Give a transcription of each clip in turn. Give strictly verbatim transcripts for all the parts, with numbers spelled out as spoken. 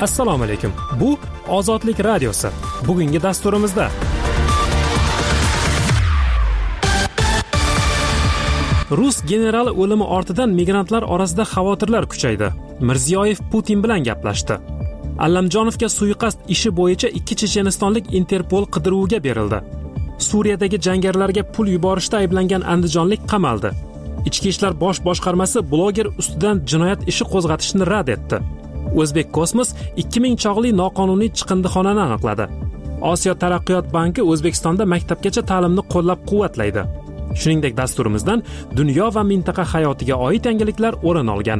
Assalomu alaykum. Bu Ozodlik radiosi. Bugungi dasturimizda Rus generali o'limi ortidan migrantlar orasida xavotirlar kuchaydi. Mirziyoyev Putin bilan gaplashdi. Allamjonovga suiqasd ishi bo'yicha ikki chechenistonlik Interpol qidiruviga berildi. Suriyadagi jangarilarga pul yuborishda ayblangan andijonlik qamaldi. Ichki ishlar bosh boshqarmasi bloger ustidan jinoyat ishi qo'zg'atishni rad etdi. O'zbek Kosmos ikki ming chog'li noqonuniy chiqindixonani aniqladi. Osiyo taraqqiyot banki O'zbekistonda maktabgacha ta'limni qo'llab-quvvatlaydi. Shuningdek, dasturimizdan dunyo va mintaqa hayotiga oid yangiliklar o'rin olgan.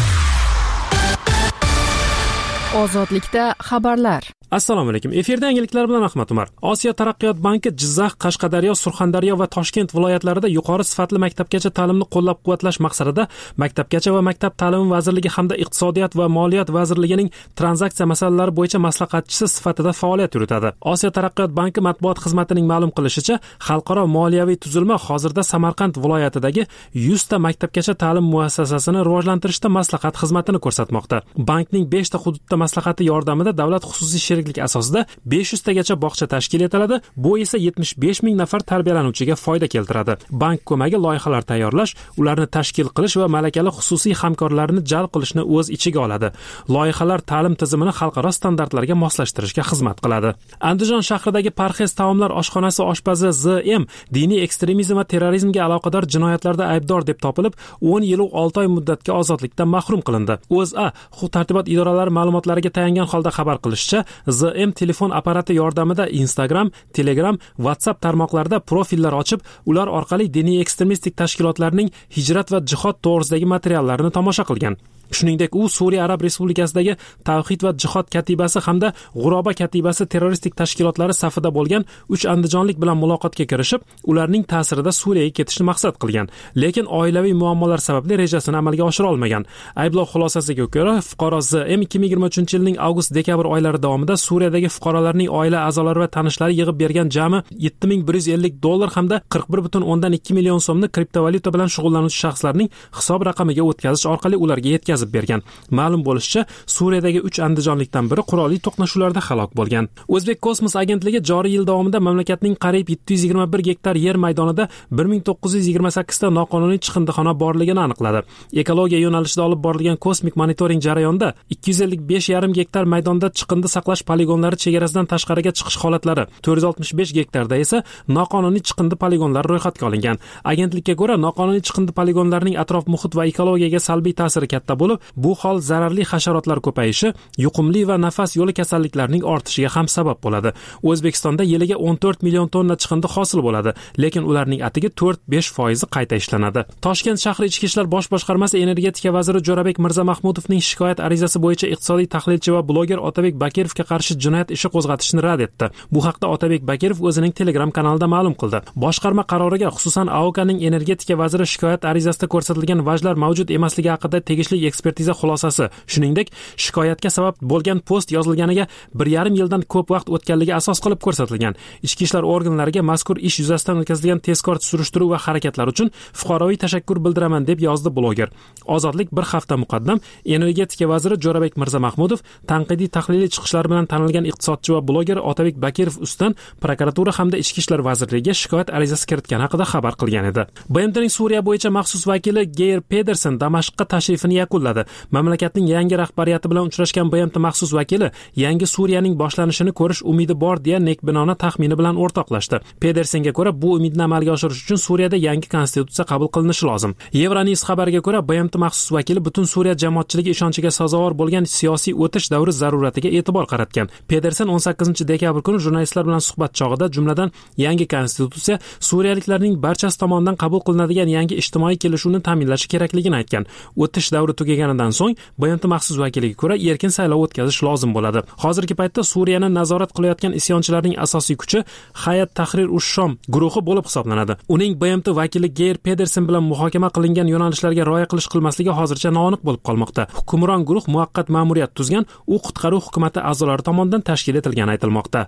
Ozodlikda xabarlar. Assalomu alaykum. Efirda yangiliklar bilan Ahmad Umar. Osiyo taraqqiyot banki Jizzax, Qashqadaryo, Surxondaryo va Toshkent viloyatlarida yuqori sifatli maktabgacha ta'limni qo'llab-quvvatlash maqsadida Maktabgacha va maktab ta'limi vazirligi hamda Iqtisodiyot va Moliyat vazirligining tranzaksiya masalalari bo'yicha maslahatchisi sifatida faoliyat yuritadi. Osiyo taraqqiyot banki matbuot xizmatining ma'lum qilishicha, xalqaro moliyaviy tuzilma hozirda Samarqand viloyatidagi yuz ta maktabgacha ta'lim muassasasini rivojlantirishda maslahat xizmatini ko'rsatmoqda. Bankning besh ta hududda maslahati yordamida davlat xususiy sheriklik asosida besh yuz tagacha bog'cha tashkil etiladi. Bu esa yetmish besh ming nafar tarbiyalanuvchiga foyda keltiradi. Bank ko'magi loyihalar tayyorlash, ularni tashkil qilish va malakali xususiy hamkorlarni jalb qilishni o'z ichiga oladi. Loyihalar ta'lim tizimini xalqaro standartlarga moslashtirishga xizmat qiladi. Andijon shahridagi Parhez taomlar oshxonasi oshpazi Z M diniy ekstremizm va terrorizmga aloqador jinoyatlarda aybdor deb topilib, o'n yil va olti oy muddatga ozodlikdan mahrum qilindi. O'zA huquq-tartibot idoralari ma'lumotlariga tayangan holda xabar qilishicha, Z M telefon apparati yordamida Instagram, Telegram, WhatsApp tarmoqlarida profillar ochib, ular orqali diniy ekstremistik tashkilotlarning hijrat va jihod to'g'risidagi materiallarini tomosha qilgan. Shuningdek, u Suriya Arab Respublikasidagi Tavhid va jihod katibasi hamda G'uroba katibasi terroristik tashkilotlari safida bo'lgan uch andijonlik bilan muloqotga kirishib, ularning ta'sirida Suriyaga ketishni maqsad qilgan. Lekin oilaviy muammolar sababli rejasini amalga oshira olmagan. Ayblov xulosasiga ko'ra, fuqaro Z M ikki ming yigirma uchinchi yilning avgust-dekabr oylari davomida Suriyadagi fuqarolarning oila a'zolari va tanishlari yig'ib bergan jami yetti ming bir yuz ellik dollar hamda qirq bir butun o'ndan ikki million so'mni kriptovalyuta bilan shug'ullanuvchi shaxslarning hisob raqamiga o'tkazish orqali ularga yetkazib bergan. Ma'lum bo'lishicha, Suriyadagi uch andijonlikdan biri qurolli to'qnashuvlarda halok bo'lgan. O'zbek Kosmos agentligi joriy yil davomida mamlakatning qariyb yetti yuz yigirma bir gektar yer maydonida bir ming to'qqiz yuz yigirma sakkiz ta noqonuniy chiqindixona borligini aniqladi. Ekologiya yo'nalishida olib borilgan kosmik monitoring jarayonida ikki yuz ellik besh yarim gektar maydonda chiqindi saqlash poligonlari chegarasidan tashqariga chiqish holatlari, to'rt yuz oltmish besh gektarda esa noqonuniy chiqindi poligonlari ro'yxatga olingan. Agentlikka ko'ra, noqonuniy chiqindi poligonlarining atrof muhit va ekologiyaga salbiy ta'siri katta bo'lib, bu hol zararli hasharotlar ko'payishi, yuqumli va nafas yo'li kasalliklarining ortishiga ham sabab bo'ladi. O'zbekistonda yiliga o'n to'rt million tonna chiqindi hosil bo'ladi, lekin ularning atigi to'rt besh foizi qayta ishlanadi. Toshkent shahri Ichki ishlar bosh boshqarmasi energetika vaziri Jo'rabek Mirzamahmudovning shikoyat arizasi bo'yicha iqtisodiy tahlilchi va bloger Otabek Bakirovga qarshi jinoyat ishi qo'zg'atishni rad etdi. Bu haqda Otabek Bakirov o'zining Telegram kanalida ma'lum qildi. Boshqarma qaroriga xususan A O K'ning energetika vaziri shikoyat arizasida ko'rsatilgan vajlar mavjud emasligi haqida tegishli ekspertiza xulosasi, shuningdek, shikoyatga sabab bo'lgan post yozilganiga bir yarim yildan ko'p vaqt o'tganligi asos qilib ko'rsatilgan. Ichki ishlar organlariga mazkur ish yuzasidan o'tkazilgan tezkor surishtiruv va harakatlar uchun fuqaroviy tashakkur bildiraman deb yozdi bloger. Ozodlik bir hafta muqaddam energetika vaziri Jo'rabek Mirzamahmudov tanqidiy tahliliy chiqishlari bilan tanilgan iqtisodchi va bloger Otabek Bakirov ustidan prokuratura hamda Ichki ishlar vazirligiga shikoyat arizasi kiritgani haqida xabar qilgan edi. B M T'ning Suriya bo'yicha maxsus vakili Geir Pedersen Damashqqa tashrifini yakunladi. Mamlakatning yangi rahbariyati bilan uchrashgan B M T maxsus vakili yangi Suriyaning boshlanishini ko'rish umidi bor deya nekbinona taxmini bilan o'rtoqlashdi. Pedersenga ko'ra, bu umidni amalga oshirish uchun Suriyada yangi konstitutsiya qabul qilinishi lozim. Euronews xabariga ko'ra, B M T maxsus vakili butun Suriya jamoatchiligi ishonchiga sazovor bo'lgan siyosiy o'tish davri zaruratiga e'tibor qaratgan. Pedersen o'n sakkizinchi dekabr kuni jurnalistlar bilan suhbat chog'ida jumladan yangi konstitutsiya Suriyaliklarning barchasi tomonidan qabul qilinadigan yangi ijtimoiy kelishuvni ta'minlashi kerakligini aytgan. O'tish davri tugaganidan so'ng B M T maxsus vakiliga ko'ra erkin saylov o'tkazish lozim bo'ladi. Hozirgi paytda Suriyani nazorat qilayotgan isyonchilarning asosiy kuchi Hayat Tahrir ush-Shom guruhi bo'lib hisoblanadi. Uning B M T vakili Geir Pedersen bilan muhokama qilingan yo'nalishlarga rioya qilish qilmasligi hozircha noaniq bo'lib qolmoqda. Hukmron guruh muvaqqat ma'muriyat tuzgan, u qutqaruv hukumatı a'zolari tomonidan tashkil etilgani aytilmoqda.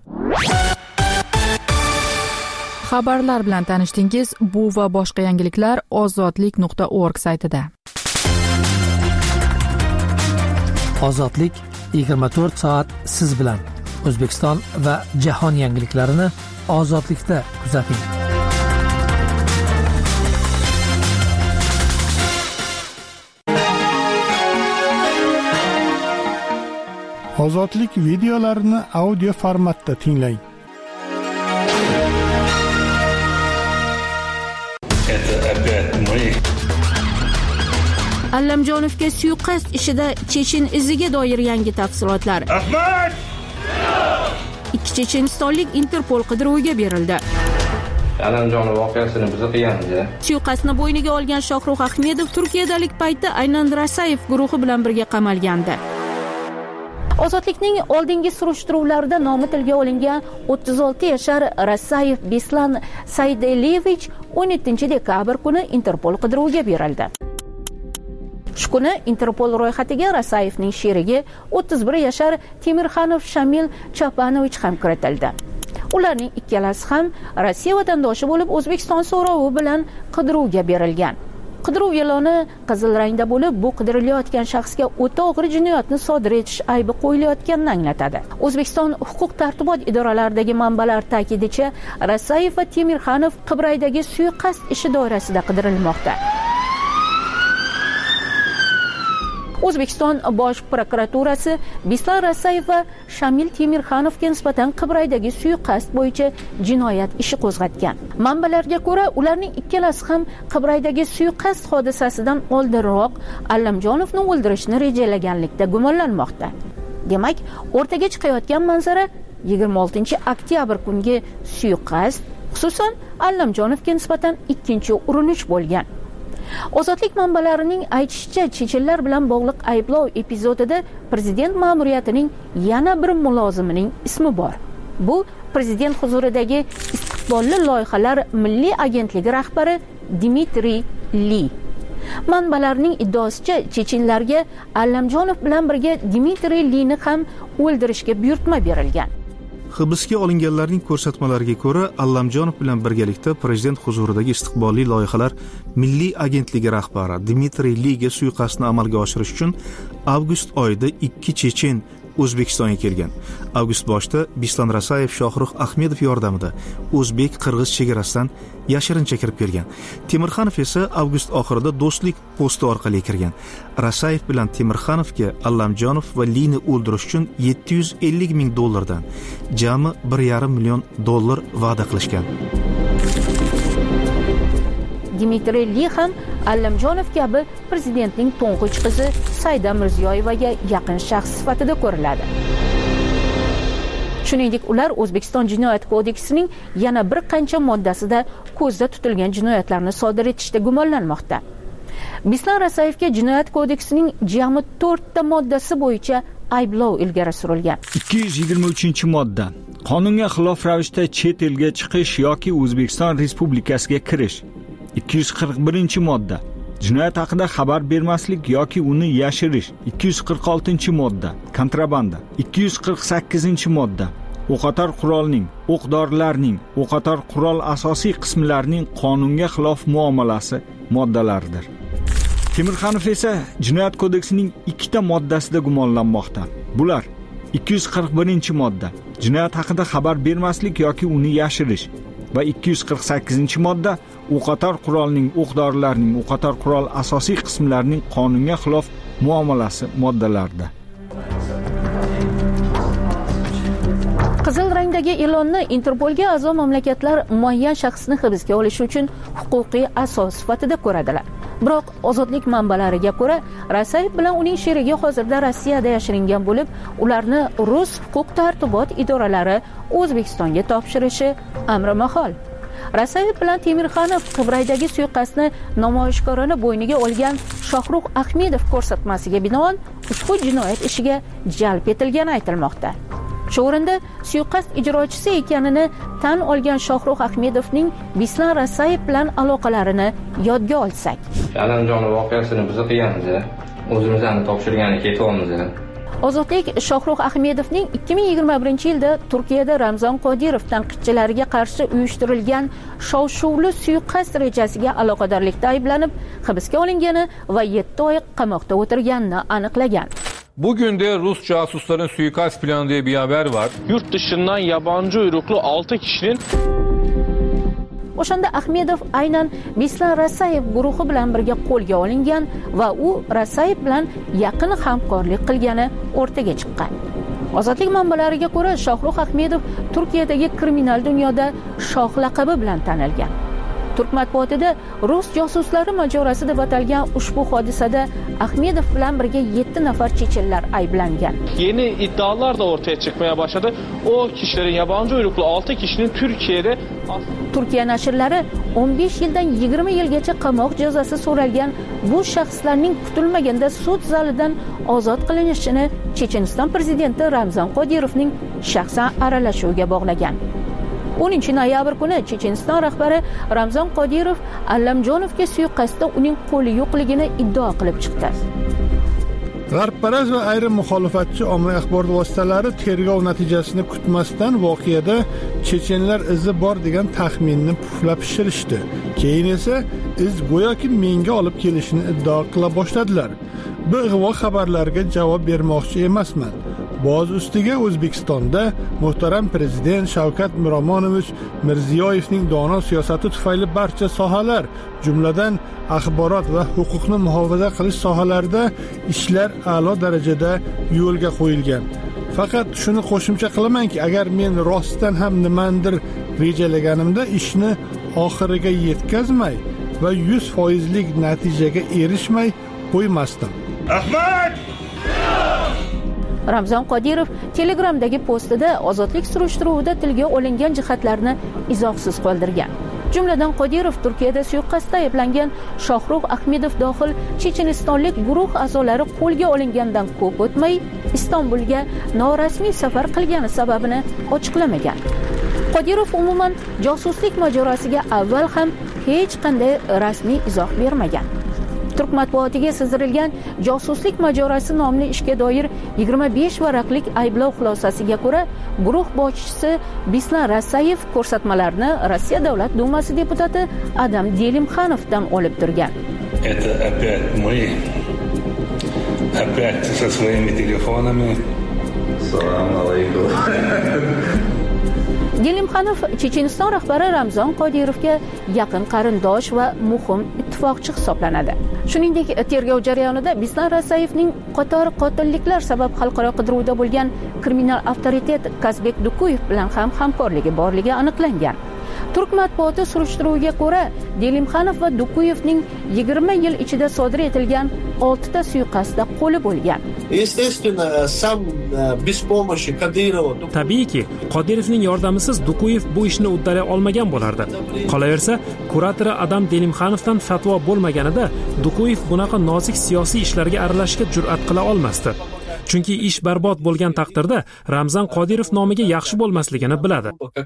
Xabarlar bilan tanishdingiz. Bu va boshqa yangiliklar ozodlik nuqta org saytida. Ozodlik yigirma to'rt soat siz bilan. O'zbekiston va jahon yangiliklarini ozodlikda kuzating. Ozodlik videolarini audio formatda tinglang. Allamjonovga suiqasd ishida Chechen iziga doir yangi tafsilotlar. Ahmad! Ikki chechenistonlik Interpol qidiruviga berildi. Allamjonov voqeasini biz qilganmiz. Suiqasdni bo'yniga olgan Shohrux Ahmedov Turkiyadalik paytda aynan Rasayev guruhi bilan birga qamalgandi. Ozodlikning oldingi surishtiruvlarida nomi tilga olingan o'ttiz olti yashar Rasayev Beslan Saydelevich o'n yettinchi dekabr kuni Interpol qidiruviga berildi. Shu kuni Interpol ro'yxatiga Rasayevning sherigi o'ttiz bir yashar Temirxanov Shamil Chapanovich ham kiritildi. Ularning ikkalasi ham Rossiya vatandoshi bo'lib, O'zbekiston so'rovi bilan qidiruvga berilgan. Qidiruv e'loni qizil rangda bo'lib, bu qidirilayotgan shaxsga o'ta og'ir jinoyatni sodir etish aybi qo'yilayotganini anglatadi. O'zbekiston huquq tartibot idoralaridagi manbalar ta'kidicha, Rasayev va Temirxanov Qibraydagi suiqasd ishi doirasida qidirilmoqda. O'zbekiston Bosh prokuraturasi Beslan Rasayev va Shamil Temirxanovga nisbatan Qibraydagi suiqasd bo'yicha jinoyat ishi qo'zg'atgan. Manbalarga ko'ra, ularning ikkalasi ham Qibraydagi suiqasd hodisasidan oldinroq Allamjonovni o'ldirishni rejalaganlikda gumonlanmoqda. Demak, o'rtaga chiqayotgan manzara yigirma oltinchi oktyabr kungi suiqasd, xususan Allamjonovga nisbatan ikkinchi urinish bo'lgan. Ozodlik manbalarining aytishicha, chechenlar bilan bog'liq ayblov epizodida prezident ma'muriyatining yana bir mulozimining ismi bor. Bu prezident huzuridagi istiqbolli loyihalar milliy agentligi rahbari Dmitriy Li. Manbalarning iddaosicha, chechenlarga Allamjonov bilan birga Dmitriy Lini ham o'ldirishga buyurtma berilgan. Hibsga olinganlarning ko'rsatmalariga ko'ra, Allamjonov bilan birgalikda prezident huzuridagi istiqbolli loyihalar milliy agentligi rahbari Dmitriy Liga suiqasdni amalga oshirish uchun avgust oyida ikki chechen O'zbekistonga kelgan. Avgust boshida Beslan Rasayev Shohrux Ahmedov yordamida o'zbek-qirg'iz chegarasidan yashirincha kirib kelgan. Temirxanov esa avgust oxirida do'stlik posti orqali kirgan. Rasayev bilan Temirxanovga Allamjonov va Lini o'ldirish uchun yetti yuz ellik ming dollardan jami bir yarim million dollar va'da qilishgan. Dmitriy Li ham Allamjonov kabi prezidentning to'ng'ich qizi Saida Mirziyoyevaga yaqin shaxs sifatida ko'riladi. Shuningdek, ular O'zbekiston Jinoyat kodeksining yana bir qancha moddasida ko'zda tutilgan jinoyatlarni sodir etishda gumonlanmoqda. Beslan Rasayevga Jinoyat kodeksining jami to'rtta moddasi bo'yicha ayblov ilgari surilgan. ikki yuz yigirma uchinchi modda. Qonunga xilof ravishda chet elga chiqish yoki O'zbekiston Respublikasiga kirish. ikki yuz qirq birinchi modda. Jinoyat haqida xabar bermaslik yoki uni yashirish. ikki yuz qirq oltinchi modda. Kontrabanda. ikki yuz qirq sakkizinchi modda. O'qotar qurolning, o'q-dorilarning, o'qotar qurol asosiy qismlarining qonunga xilof muomalasi moddalaridir. Temirxanov esa Jinoyat kodeksining ikkita moddasida gumonlanmoqda. Bular: ikki yuz qirq birinchi modda. Jinoyat haqida xabar bermaslik yoki uni yashirish va ikki yuz qirq sakkizinchi modda o'qotar qurolning, o'q-dorilarning, o'qotar qurol asosiy qismlarining qonunga xilof muomalasi moddalarida. Qizil rangdagi e'lonni Interpolga a'zo mamlakatlar muayyan shaxsni hibsga olish uchun huquqiy asos sifatida ko'radilar. Biroq ozodlik manbalariga ko'ra, Rasayev bilan uning sherigi hozirda Rossiyada yashiringan bo'lib, ularni rus huquq tartibot idoralari O'zbekistonga topshirishi amri mahol. Rasayev bilan Temirxanov Qibraydagi suiqasdni namoyishkorona bo'yniga olgan Shohrux Ahmedov ko'rsatmasiga binoan ushbu jinoyat ishiga jalb etilgani aytilmoqda. Shu o'rinda suiqasd ijrochisi ekanini tan olgan Shohrux Ahmedovning Beslan Rasayev bilan aloqalarini yodga olsak. Allamjonov voqeasini biz qilganmiz. O'zimizni topshirgani ketyapmiz. Ozodlik Shohrux Ahmedovning ikki ming yigirma birinchi yilda Turkiyada Ramzon Qodirov tanqidchilariga qarshi uyushtirilgan shov-shuvli suiqasd rejasiga aloqadorlikda ayblanib hibsga olingani va yetti oy qamoqda o'tirganini aniqlagan. Bugün de Rus casusların suikast planı diye bir haber var. Yurt dışından yabancı uyruklu altı kişinin O'shanda Ahmedov aynan Bislar Rasayev guruhi bilan birga qo'lga olingan va u Rasayev bilan yaqin hamkorlik qilgani o'rtaga chiqqan. Ozodlik manbalariga ko'ra, Shohrux Ahmedov Turkiyadagi kriminal dunyoda shoh laqabi bilan tanilgan. Turk matbuotida Rus josuslari mojarosi deb atalgan ushbu hodisada Ahmedov bilan birga yetti nafar chechenlar ayblangan. Yeni iddialar da ortaya çıkmaya başladı. O kişilerin yabancı uyruklu altı kişinin Türkiye'de Turkiya nashrlari o'n besh yildan yigirma yilgacha qamoq jazosi so'ralgan bu shaxslarning kutilmaganda sud zalidan ozod qilinishini Checheniston prezidenti Ramzan Qodirovning shaxsan aralashuviga bog'lagan. o'ninchi noyabr kuni Checheniston rahbari Ramzan Qodirov Allamjonovga suiqasdda uning qo'li yo'qligini iddao qilib chiqdi. G'arbparast va ayrim muxolifatchi ommaviy axborot vositalari tergov natijasini kutmasdan voqeada chechenlar izi bor degan taxminni puflab pishirishdi. Keyin esa iz go'yoki menga olib kelishini iddao qila boshladilar. Bu ig'vo xabarlarga javob bermoqchi emasman. Boz ustiga O'zbekistonda muhtaram prezident Shavkat Miromonovich Mirziyoyevning dono siyosati tufayli barcha sohalar, jumladan axborot va huquqni muhofaza qilish sohalarida ishlar a'lo darajada yo'lga qo'yilgan. Faqat shuni qo'shimcha qilamanki, agar men rostdan ham nimandir rejalaganimda ishni oxiriga yetkazmay va yuz foizlik natijaga erishmay qo'ymasdim. Ahmad! Ramzan Qodirov Telegramdagi postida ozodlik surishtiruvida tilga olingan jihatlarni izohsiz qoldirgan. Jumladan Qodirov Turkiyada suiqasdda ayblangan Shohrux Ahmedov dohil chechenistonlik guruh a'zolari qo'lga olingandan ko'p o'tmay Istanbulga norasmiy safar qilgani sababini ochiqlamagan. Qodirov umuman josuslik mojarosiga avval ham hech qanday rasmiy izoh bermagan. Turk matbuotiga sizdirilgan josuslik mojarosi nomli ishga doir yigirma besh varaqlik ayblov xulosasiga ko'ra, guruh boshchisi Bislar Rasayev ko'rsatmalarni Rossiya Davlat Dumasi deputati Adam Delimxanovdan olib turgan. Это опять мы. Опять со своими телефонами. Салам алейкум. Delimxanov Checheniston rahbari Ramzan Qodirovga yaqin qarindosh va muhim ittifoqchi hisoblanadi. Shuningdek, tergov jarayonida Bislar Rasayevning qator qotilliklar sabab xalqaro qidiruvda bo'lgan kriminal avtoritet Kazbek Dukuyev bilan ham hamkorligi borligi aniqlangan. Turk matbuoti surishtiruviga ko'ra, Delimxanov va Dukuyevning yigirma yil ichida sodir etilgan oltita suiqasdda qo'li bo'lgan. Tabiiyki, Qodirovning yordamisiz Dukuyev bu ishni uddalay olmagan bo'lardi. Qolaversa, kuratori Adam Delimxanovdan fatvo bo'lmaganida Dukuyev bunaqa nozik siyosiy ishlarga aralashishga jur'at qila olmasdi. Chunki ish barbod bo'lgan taqdirda Ramzan Qodirov nomiga yaxshi bo'lmasligini biladi.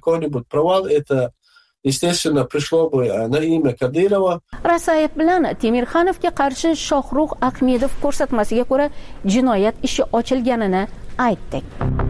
Естественно, пришло бы на имя Кадырова. Rasayev bilan Temirxanovga qarshi Shohrux Ahmedov ko'rsatmasiga ko'ra jinoyat ishi ochilganini aytdik.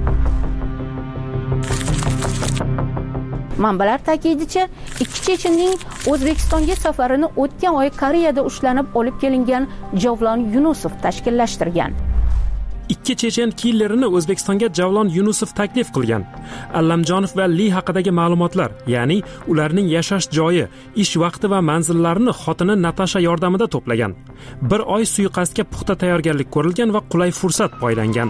Manbalar ta'kidicha, ikki chechenning O'zbekistonga safarini o'tgan oy Koreyada ushlanib olib kelingan Javlon Yunusov tashkillashtirgan. Ikki chechen killerini O'zbekistonga Javlon Yunusov taklif qilgan. Allamjonov va Li haqidagi ma'lumotlar, ya'ni ularning yashash joyi, ish vaqti va manzillarini xotini Natasha yordamida to'plagan. Bir oy suiqasdga puxta tayyorgarlik ko'rilgan va qulay fursat poylangan.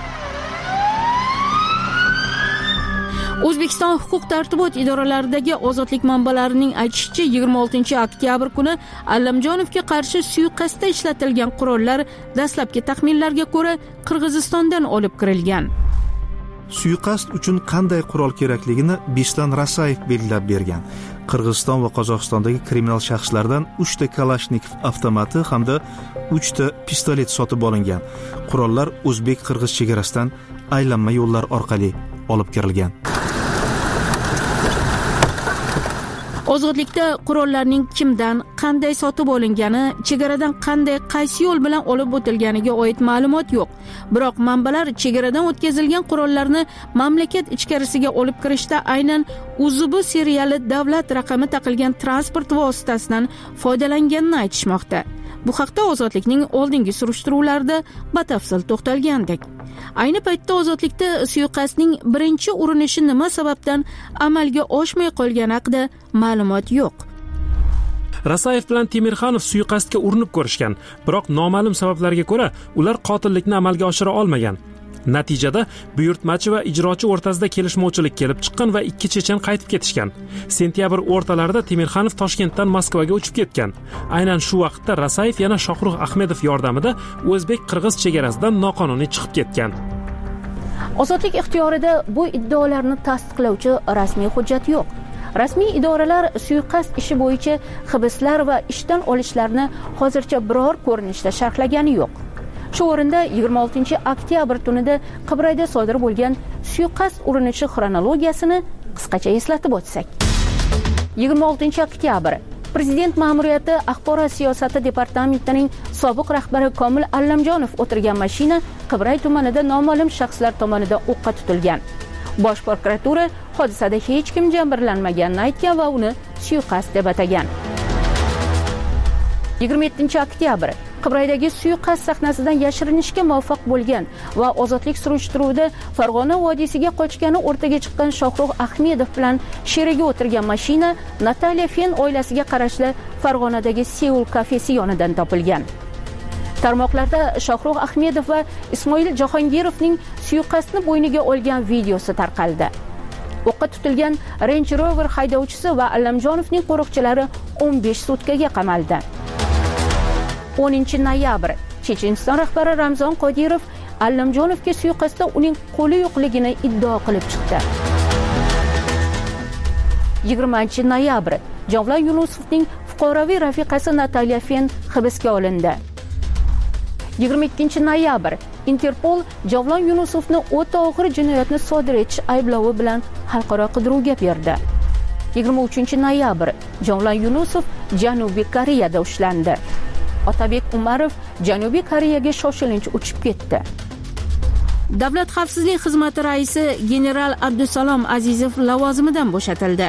O'zbekiston huquq tartibot idoralaridagi ozodlik manbalarining aytishicha, yigirma oltinchi oktyabr kuni Allamjonovga qarshi suiqasdda ishlatilgan qurollar dastlabki taxminlarga ko'ra Qirg'izistondan olib kirilgan. Suiqasd uchun qanday qurol kerakligini Bislar Rasayev belgilab bergan. Qirg'iziston va Qozog'istondagi kriminal shaxslardan uchta Kalashnikov avtomati hamda uchta pistolet sotib olingan. Qurollar o'zbek-qirg'iz chegarasidan aylanma yo'llar orqali olib kirilgan. Ozodlikda qurollarning kimdan, qanday sotib olingani, chegaradan qanday, qaysi yo'l bilan olib o'tilganiga oid ma'lumot yo'q. Biroq manbalar chegaradan o'tkazilgan qurollarni mamlakat ichkarisiga olib kirishda aynan U Z B seriyali davlat raqami taqilgan transport vositasidan foydalanganini aytishmoqda. Bu haqda Ozodlikning oldingi surishtiruvlarida batafsil to'xtalgandik. Ayni paytda Ozodlikda suiqasdning birinchi urinishi nima sababdan amalga oshmay qolgani haqida ma'lumot yo'q. Rasayev bilan Temirxanov suiqasdga urinib ko'rishgan, biroq noma'lum sabablarga ko'ra ular qotillikni amalga oshira olmagan. Natijada buyurtmachi va ijrochi o'rtasida kelishmovchilik kelib chiqqan va ikki chechen qaytib ketishgan. Sentyabr o'rtalarida Temirxanov Toshkentdan Moskvaga uchib ketgan. Aynan shu vaqtda Rasayev yana Shohrux Ahmedov yordamida o'zbek-qirg'iz chegarasidan noqonuniy chiqib ketgan. Ozodlik ixtiyorida bu iddaolarni tasdiqlovchi rasmiy hujjat yo'q. Rasmiy idoralar suiqasd ishi bo'yicha hibslar va ishdan olishlarni hozircha biror ko'rinishda sharhlagani yo'q. Shu o'rinda yigirma oltinchi oktyabr tunida Qibrayda sodir bo'lgan suiqasd urinishi xronologiyasini qisqacha eslatib o'tsak. yigirma oltinchi oktyabr Prezident ma'muriyati axborot siyosati departamentining sobiq rahbari Komil Allamjonov o'tirgan mashina Qibray tumanida noma'lum shaxslar tomonidan o'qqa tutilgan. Bosh prokuratura hodisada hech kim jabrlanmaganini aytgan va uni suiqasd deb atagan. yigirma yettinchi oktyabr Qibraydagi suiqasd sahnasidan yashirinishga muvaffaq bo'lgan va ozodlik surishtiruvida Farg'ona vodiysiga qochgani o'rtaga chiqqan Shohrux Ahmedov bilan sherigi o'tirgan mashina Nataliya Fen oilasiga qarashli Farg'onadagi Seul kafesi yonidan topilgan. Tarmoqlarda Shohrux Ahmedov va Ismoil Jahongirovning suiqasdni bo'yniga olgan videosi tarqaldi. O'qqa tutilgan Range Rover haydovchisi va Allamjonovning qo'riqchilari o'n besh sutkaga qamaldi. o'ninchi noyabr Checheniston rahbari Ramzon Qodirov Allamjonovga suiqasdda uning qo'li yo'qligini iddao qilib chiqdi. yigirmanchi noyabr Javlon Yunusovning fuqaroviy rafiqasi Nataliya Fen hibsga olindi. yigirma ikkinchi noyabr Interpol Javlon Yunusovni o'ta og'ir jinoyatni sodir etish ayblovi bilan xalqaro qidiruvga berdi. yigirma uchinchi noyabr Javlon Yunusov Janubiy Koreyada ushlandi. Otabek Umarov Janubiy Koreyaga shoshilinch uchib ketdi. Davlat xavfsizlik xizmati raisi general Abdusalom Azizov lavozimidan bo'shatildi.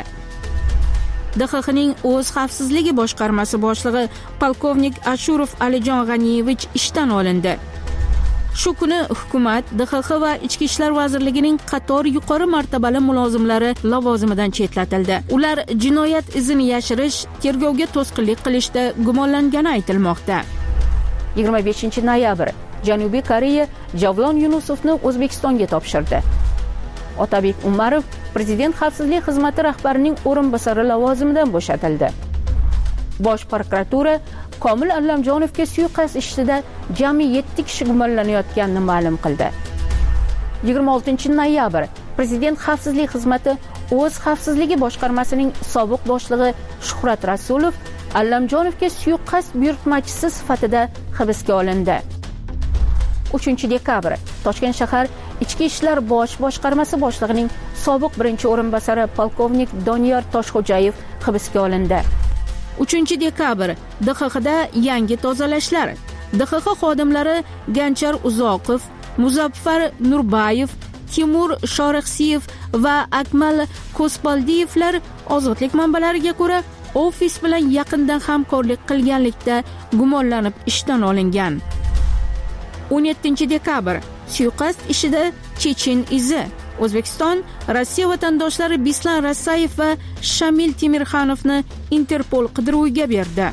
D X Xning o'z xavfsizligi boshqarmasi boshlig'i polkovnik Ashurov Alijon G'aniyevich ishdan olindi. Shu kuni hukumat D X X va Ichki ishlar vazirligining qator yuqori martabali mulozimlari lavozimidan chetlatildi. Ular jinoyat izini yashirish, tergovga to'sqinlik qilishda gumonlangani aytilmoqda. yigirma beshinchi noyabr Janubiy Koreya Javlon Yunusovni O'zbekistonga topshirdi. Otabek Umarov Prezident xavfsizlik xizmati rahbarining o'rinbosari lavozimidan bo'shatildi. Bosh prokuratura Komil Allamjonovga suiqasd ishida jami yetti kishi gumonlanayotganini ma'lum qildi. yigirma oltinchi noyabr Prezident xavfsizlik xizmati o'z xavfsizligi boshqarmasining sobiq boshlig'i Shuhrat Rasulov Allamjonovga suiqasd buyurtmachisi sifatida hibsga olindi. uchinchi dekabr Toshkent shahar Ichki ishlar bosh boshqarmasi boshlig'ining sobiq birinchi o'rinbosari polkovnik Doniyor Toshxo'jayev hibsga olindi. uchinchi dekabr D X Xda yangi tozalashlar. D X X xodimlari Ganchar Uzoqov, Muzaffar Nurbayev, Timur Shorixsiyev va Akmal Ko'spaldiyevlar ozodlik manbalariga ko'ra ofis bilan yaqindan hamkorlik qilganlikda gumonlanib ishdan olingan. o'n yettinchi dekabr suiqasd ishida Chechen izi. O'zbekiston Rossiya vatandoshlari Bislan Rasayev va Shamil Temirxanovni Interpol qidiruviga berdi.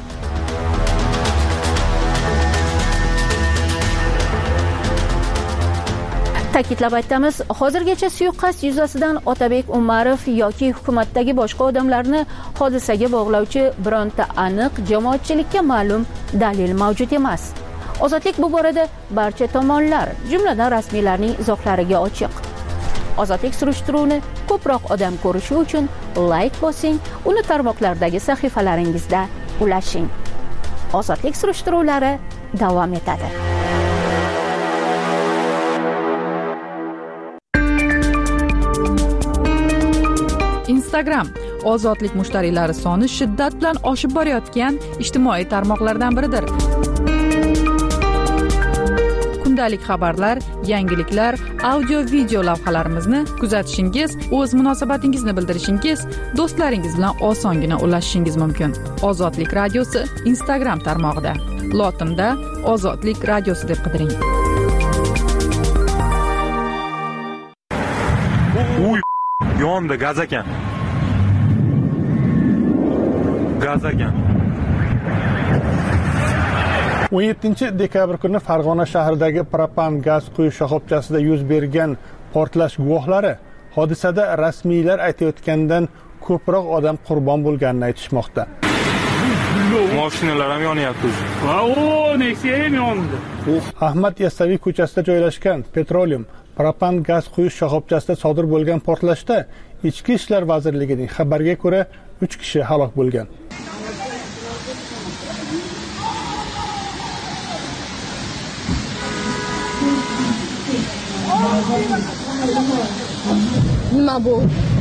Ta'kidlab aytamiz, hozirgacha suiqasd yuzasidan Otabek Umarov yoki hukumatdagi boshqa odamlarni hodisaga bog'lovchi bironta aniq jamoatchilikka ma'lum dalil mavjud emas. Ozodlik bu borada barcha tomonlar, jumladan rasmiylarning izohlariga ochiq. Ozodlik surishtiruvini ko'proq odam ko'rishi uchun like bosing, uni tarmoqlardagi sahifalaringizda ulashing. Ozodlik surishtiruvlari davom etadi. Instagram ozodlik mushtariylari soni shiddat bilan oshib borayotgan ijtimoiy tarmoqlardan biridir. Kundalik xabarlar, yangiliklar, audio video lavhalarimizni kuzatishingiz, o'z munosabatingizni bildirishingiz, do'stlaringiz bilan osongina ulashishingiz mumkin. Ozodlik radiosi Instagram tarmog'ida. lotinda ozodlik radiosi deb qidiring. Uy, yonda gaz ekan. Gaz ekan. o'n yettinchi dekabr kuni Farg'ona shahridagi propan gaz quyish shoxobchasida yuz bergan portlash guvohlari hodisada rasmiylar aytayotgandan ko'proq odam qurbon bo'lganini aytishmoqda. Mashinalar ham yonyapti. Va o, Nexia ham yondi. Ahmad Yasaviy ko'chasida joylashgan Petroleum propan gaz quyish shoxobchasida sodir bo'lgan portlashda Ichki ishlar vazirligining xabariga ko'ra uch kishi halok bo'lgan. Nima bu?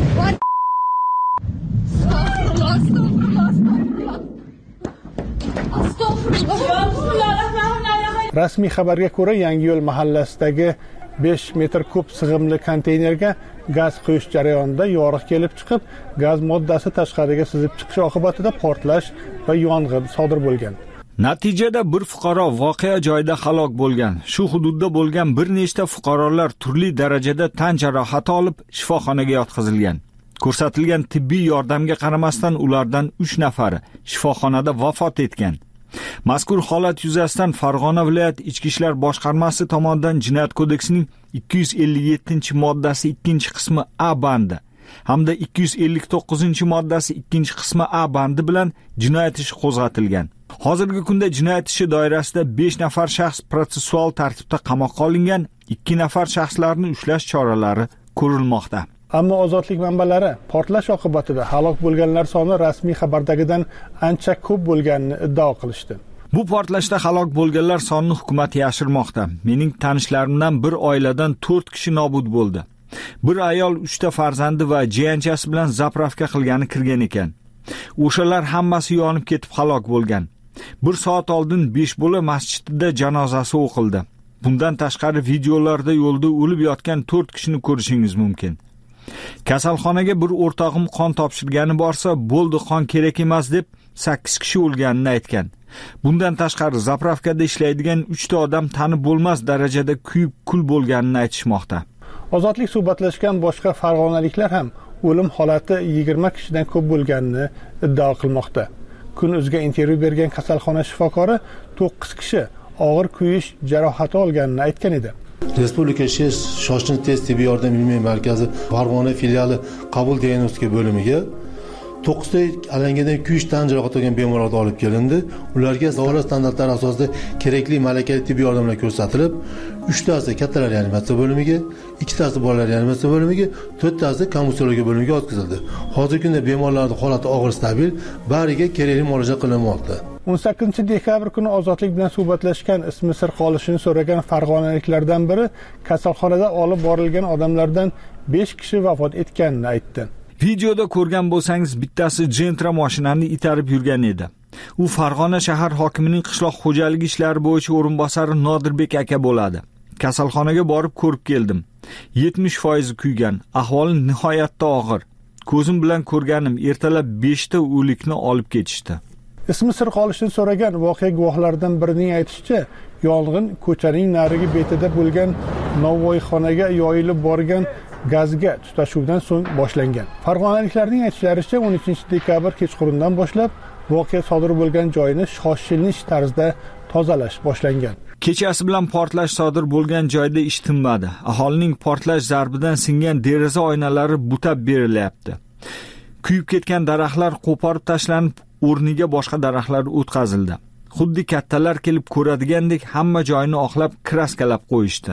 Rasmiy xabarga ko'ra Yangiyo'l mahallasidagi besh metr kub sig'imli konteynerga gaz quyish jarayonida yoriq kelib chiqib, gaz moddasi tashqariga sizib chiqishi oqibatida portlash va yong'in sodir bo'lgan. Natijada bir fuqaro voqea joyida halok bo'lgan. Shu hududda bo'lgan bir nechta fuqarolar turli darajada tan jarohati olib shifoxonaga yotqizilgan. Ko'rsatilgan tibbiy yordamga qaramasdan ulardan uch nafari shifoxonada vafot etgan. Mazkur holat yuzasidan Farg'ona viloyat Ichki ishlar boshqarmasi tomonidan Jinoyat kodeksining ikki yuz ellik yettinchi moddasi ikkinchi qismi A bandi hamda ikki yuz ellik to'qqizinchi moddasi ikkinchi qismi A bandi bilan jinoyat ishi qo'zg'atilgan. Hozirgi kunda jinoyat ishi doirasida besh nafar shaxs protsessual tartibda qamoqqa olingan, ikki nafar shaxslarni ushlash choralari ko'rilmoqda. Ammo ozodlik manbalari portlash oqibatida halok bo'lganlar soni rasmiy xabardagidan ancha ko'p bo'lganini iddao qilishdi. Bu portlashda halok bo'lganlar sonini hukumat yashirmoqda. Mening tanishlarimdan bir oiladan to'rt kishi nobud bo'ldi. Bir ayol uchta farzandi va jiyanchasi bilan zapravka qilgani kirgan ekan. O'shalar hammasi yonib ketib halok bo'lgan. Bir soat oldin besh bo'la masjidida janozasi o'qildi. Bundan tashqari videolarda yo'lda o'lib yotgan to'rt kishini ko'rishingiz mumkin. Kasalxonaga bir o'rtog'im qon topshirgani borsa, bo'ldi qon kerak emas deb sakkiz kishi o'lganini aytgan. Bundan tashqari zapravkada ishlaydigan uchta odam tanib bo'lmas darajada kuyib kul bo'lganini aytishmoqda. Ozodlik suhbatlashgan boshqa farg'onaliklar ham o'lim holati yigirma kishidan ko'p bo'lganini iddao qilmoqda. Kun.uzga intervyu bergan kasalxona shifokori to'qqiz kishi og'ir kuyish jarohati olganini aytgan edi. Respublika shoshilinch tez tibbiy yordam ilmiy markazi Farg'ona filiali qabul diagnostika bo'limiga to'qqizta alangadan kuyish tan jarohati olgan bemorlar olib kelindi. Ularga davlat standartlari asosida kerakli malakali tibbiy yordamlar ko'rsatilib, uchtasi kattalar reanimatsiya bo'limiga, ikkitasi bolalar reanimatsiya bo'limiga, to'rttasi komissiyologiya bo'limiga o'tkazildi. Hozirgi kunda bemorlarning holati og'ir stabil, bariga kerakli muolaja qilinmoqda. o'n sakkizinchi dekabr kuni ozodlik bilan suhbatlashgan ismi sir qolishini so'ragan farg'onaliklardan biri kasalxonada olib borilgan odamlardan besh kishi vafot etganini aytdi. Videoda ko'rgan bo'lsangiz, bittasi Gentra mashinani itarib yurgan edi. U Farg'ona shahar hokimining qishloq xo'jaligi ishlari bo'yicha o'rinbosari Nodirbek aka bo'ladi. Kasalxonaga borib ko'rib keldim. yetmish foiz kuygan, ahvoli nihoyatda og'ir. Ko'zim bilan ko'rganim, ertalab beshta o'likni olib ketishdi. Ismi sir qolishini so'ragan voqea guvohlaridan birining aytishicha, yong'in ko'chaning narigi betida bo'lgan novvoyxonaga yoyilib borgan gazga tutashuvdan so'ng boshlangan. Farg'onaliklarning aytishlaricha o'n uchinchi dekabr kechqurundan boshlab voqea sodir bo'lgan joyni shoshilinch tarzda tozalash boshlangan. Kechasi bilan portlash sodir bo'lgan joyda ish tinmadi. Aholining portlash zarbidan singan deraza oynalari butab berilyapti. Kuyib ketgan daraxtlar qo'porib tashlanib, o'rniga boshqa daraxtlar o'tkazildi. Xuddi kattalar kelib ko'radigandek hamma joyni oqlab kraskalab qo'yishdi.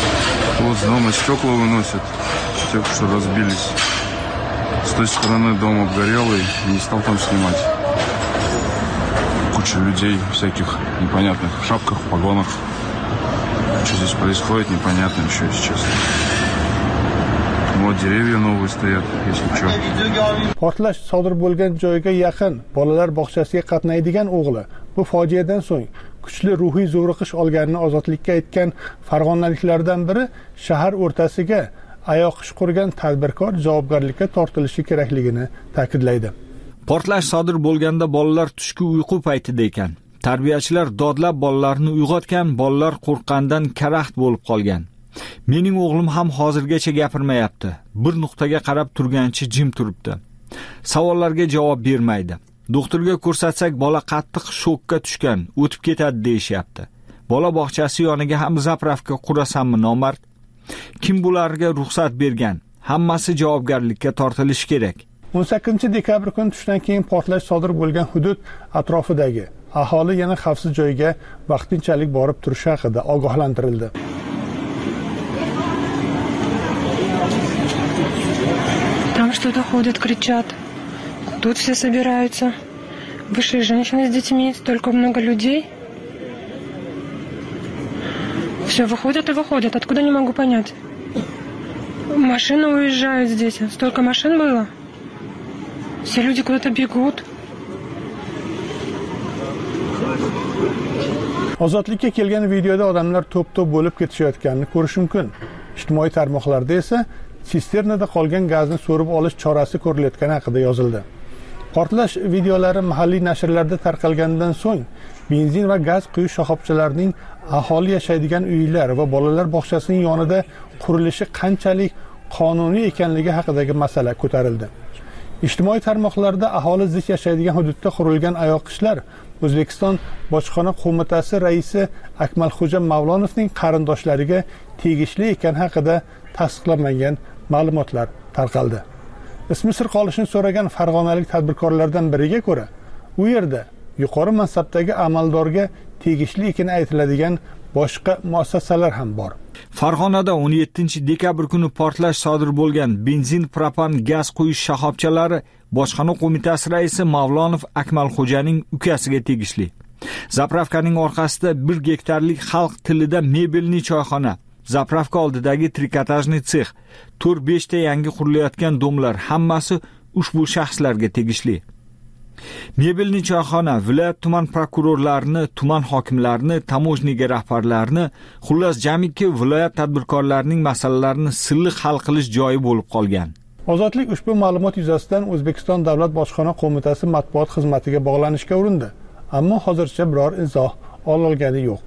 Вот дома стекла выносят, те, что разбились. С той стороны дом обгорелый, не стал там снимать. Куча людей всяких непонятных в шапках, в погонах. Что здесь происходит, непонятно еще, если честно. Вот dеревья новые стоят, если что. Portlash sodir bo'lgan joyga yaqin bolalar bog'chasiga qatnaydigan o'g'li bu fojiadan so'ng kuchli ruhiy zo'riqish olganini ozodlikka aytgan farg'onaliklardan biri shahar o'rtasiga ayoq ish qurgan tadbirkor javobgarlikka tortilishi kerakligini ta'kidlaydi. Portlash sodir bo'lganda bolalar tushki uyqu paytida ekan. Tarbiyachilar dodlab bolalarni uyg'otgan, bolalar qo'rqqandan karaxt bo'lib qolgan. Mening o'g'lim ham hozirgacha gapirmayapti. Bir nuqtaga qarab turgancha jim turibdi. Savollarga javob bermaydi. Doktorga ko'rsatsak bola qattiq shokka tushgan, o'tib ketadi deyishyapti. Bola bog'chasi yoniga ham zapravka qurasanmi nomard? Kim bularga ruxsat bergan? Hammasi javobgarlikka tortilishi kerak. o'n sakkizinchi dekabr kuni tushdan keyin portlash sodir bo'lgan hudud atrofidagi aholi yana xavfsiz joyga vaqtinchalik borib turishi haqida ogohlantirildi. Там что-то ходят, кричат. Тут все собираются. Вышли женщины с детьми, столько много людей. Все выходят и выходят. Откуда, не могу понять. Машины уезжают здесь. Столько машин было. Все люди куда-то бегут. Ozodlikka kelgan videoda odamlar to'p-to'p bo'lib ketishayotganini ko'rish mumkin. Ijtimoiy tarmoqlarda esa sisternada qolgan gazni so'rib olish chorasi ko'rilayotgani haqida yozildi. Portlash videolari mahalliy nashrlarda tarqalgandan so'ng benzin va gaz quyish shoxobchalarining aholi yashaydigan uylar va bolalar bog'chasining yonida qurilishi qanchalik qonuniy ekanligi haqidagi masala ko'tarildi. Ijtimoiy tarmoqlarda aholi zich yashaydigan hududda qurilgan oyoqishlar O'zbekiston Bojxona qo'mitasi raisi Akmalxo'ja Mavlonovning qarindoshlariga tegishli ekani haqida tasdiqlanmagan ma'lumotlar tarqaldi. Ismi sir qolishini so'ragan farg'onalik tadbirkorlardan biriga ko'ra, u yerda yuqori mansabdagi amaldorga tegishli ekani aytiladigan boshqa muassasalar ham bor. Farg'onada o'n yettinchi dekabr kuni portlash sodir bo'lgan benzin, propan, gaz quyish shoxobchalari Bojxona qo'mitasi raisi Mavlonov Akmalxo'janing ukasiga tegishli. Zapravkaning orqasida bir gektarlik xalq tilida mebelli choyxona, zapravka oldidagi trikotajniy sex, to'rt besh ta yangi qurilayotgan domlar hammasi ushbu shaxslarga tegishli. Mebelli choyxona viloyat tuman prokurorlarini, tuman hokimlarini, tamojniga rahbarlarini, xullas jamiki viloyat tadbirkorlarining masalalarini silliq hal qilish joyi bo'lib qolgan. Ozodlik ushbu ma'lumot yuzasidan O'zbekiston Davlat Bojxona qo'mitasi matbuot xizmatiga bog'lanishga urindi, ammo hozircha biror izoh ololgani yo'q.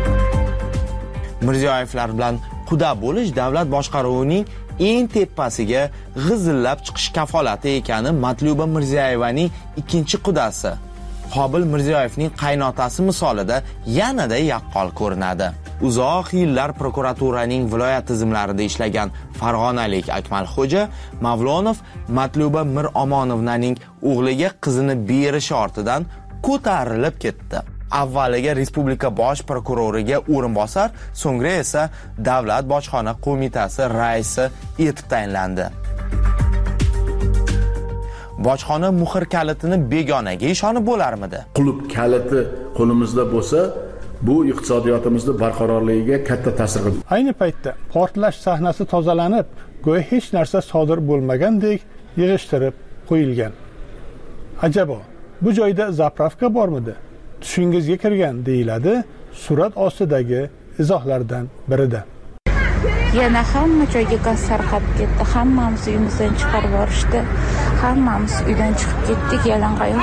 Mirziyoyevlar bilan quda bo'lish davlat boshqaruvining eng tepasiga g'izillab chiqish kafolati ekani Matluba Mirziyoyevaning ikkinchi qudasi Qobil Mirziyoyevning qaynotasi misolida yanada yaqqol ko'rinadi. Uzoq yillar prokuraturaning viloyat tizimlarida ishlagan farg'onalik Akmalxo'ja Mavlonov Matluba Mir Omonovnaning o'g'liga qizini berishi ortidan ko'tarilib ketdi. Avvaliga respublika bosh prokuroriga o'rinbosar, so'ngra esa Davlat bojxona qo'mitasi raisi etib tayinlandi. Bojxona muhr kalitini begonaga ishonib bo'larmidi? Qulub kaliti qo'limizda bo'lsa, bu iqtisodiyotimizni barqarorligiga katta ta'sir qiladi. Ayni paytda portlash sahnasi tozalanib, go'yo hech narsa sodir bo'lmagandek yig'ishtirib qo'yilgan. Ajabo, bu joyda zapravka bormidi? Tushingizga kirgan deyiladi surat ostidagi izohlardan birida. Yana hamma joyga gaz sarqab ketdi. Hammamiz uyimizdan chiqarib yuborishdi. Hammamiz uydan chiqib ketdik yalangoyoq.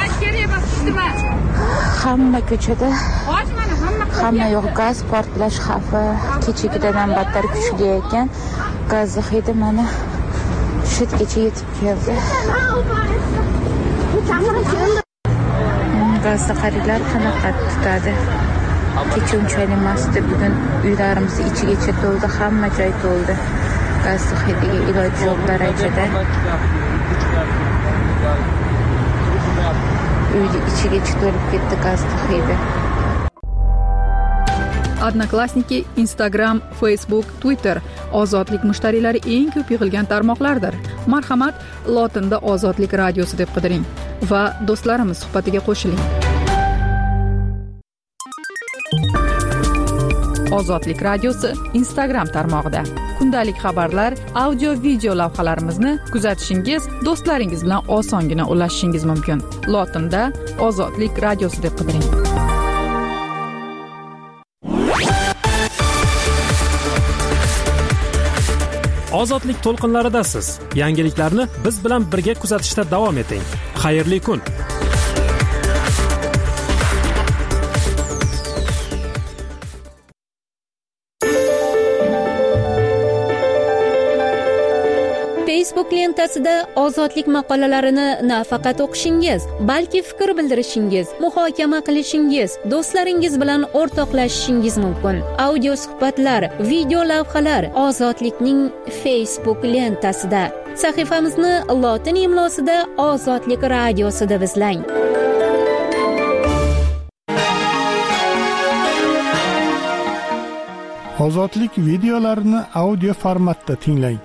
Hamma ko'chada hamma yo'q gaz portlash xavfi kechagidan battar kuchli ekan. Gaz hidi mana shu yergacha yetib keldi. Gazda qarilar qanaqa tutadi? Kecha unchalik emasdi, bugun uylarimiz ichigacha to'ldi, hamma joy to'ldi. Gaz hidiga iloji yo'q darajada. Uyni ichigacha to'lib ketdi gaz hidi. Odnoklassniki, Instagram, Facebook, Twitter ozodlik mushtariylari eng ko'p yig'ilgan tarmoqlardir. Marhamat, lotinda Ozodlik radiosi deb qidiring va do'stlarimiz suhbatiga qo'shiling. Ozodlik radiosi Instagram tarmog'ida kundalik xabarlar, audio, video lavhalarimizni kuzatishingiz, do'stlaringiz bilan osongina ulashishingiz mumkin. Lotinda Ozodlik radiosi deb qidiring. Ozodlik to'lqinlaridasiz. Yangiliklarni biz bilan birga kuzatishda davom eting. Xayrli kun. Facebook lentasida ozodlik maqolalarini nafaqat o'qishingiz, balki fikr bildirishingiz, muhokama qilishingiz, do'stlaringiz bilan o'rtoqlashishingiz mumkin. Audio suhbatlar, video lavhalar ozodlikning Facebook lentasida. Sahifamizni lotin imlosida Ozodlik radiosi deb izlang. Ozodlik videolarini audio formatda tinglang.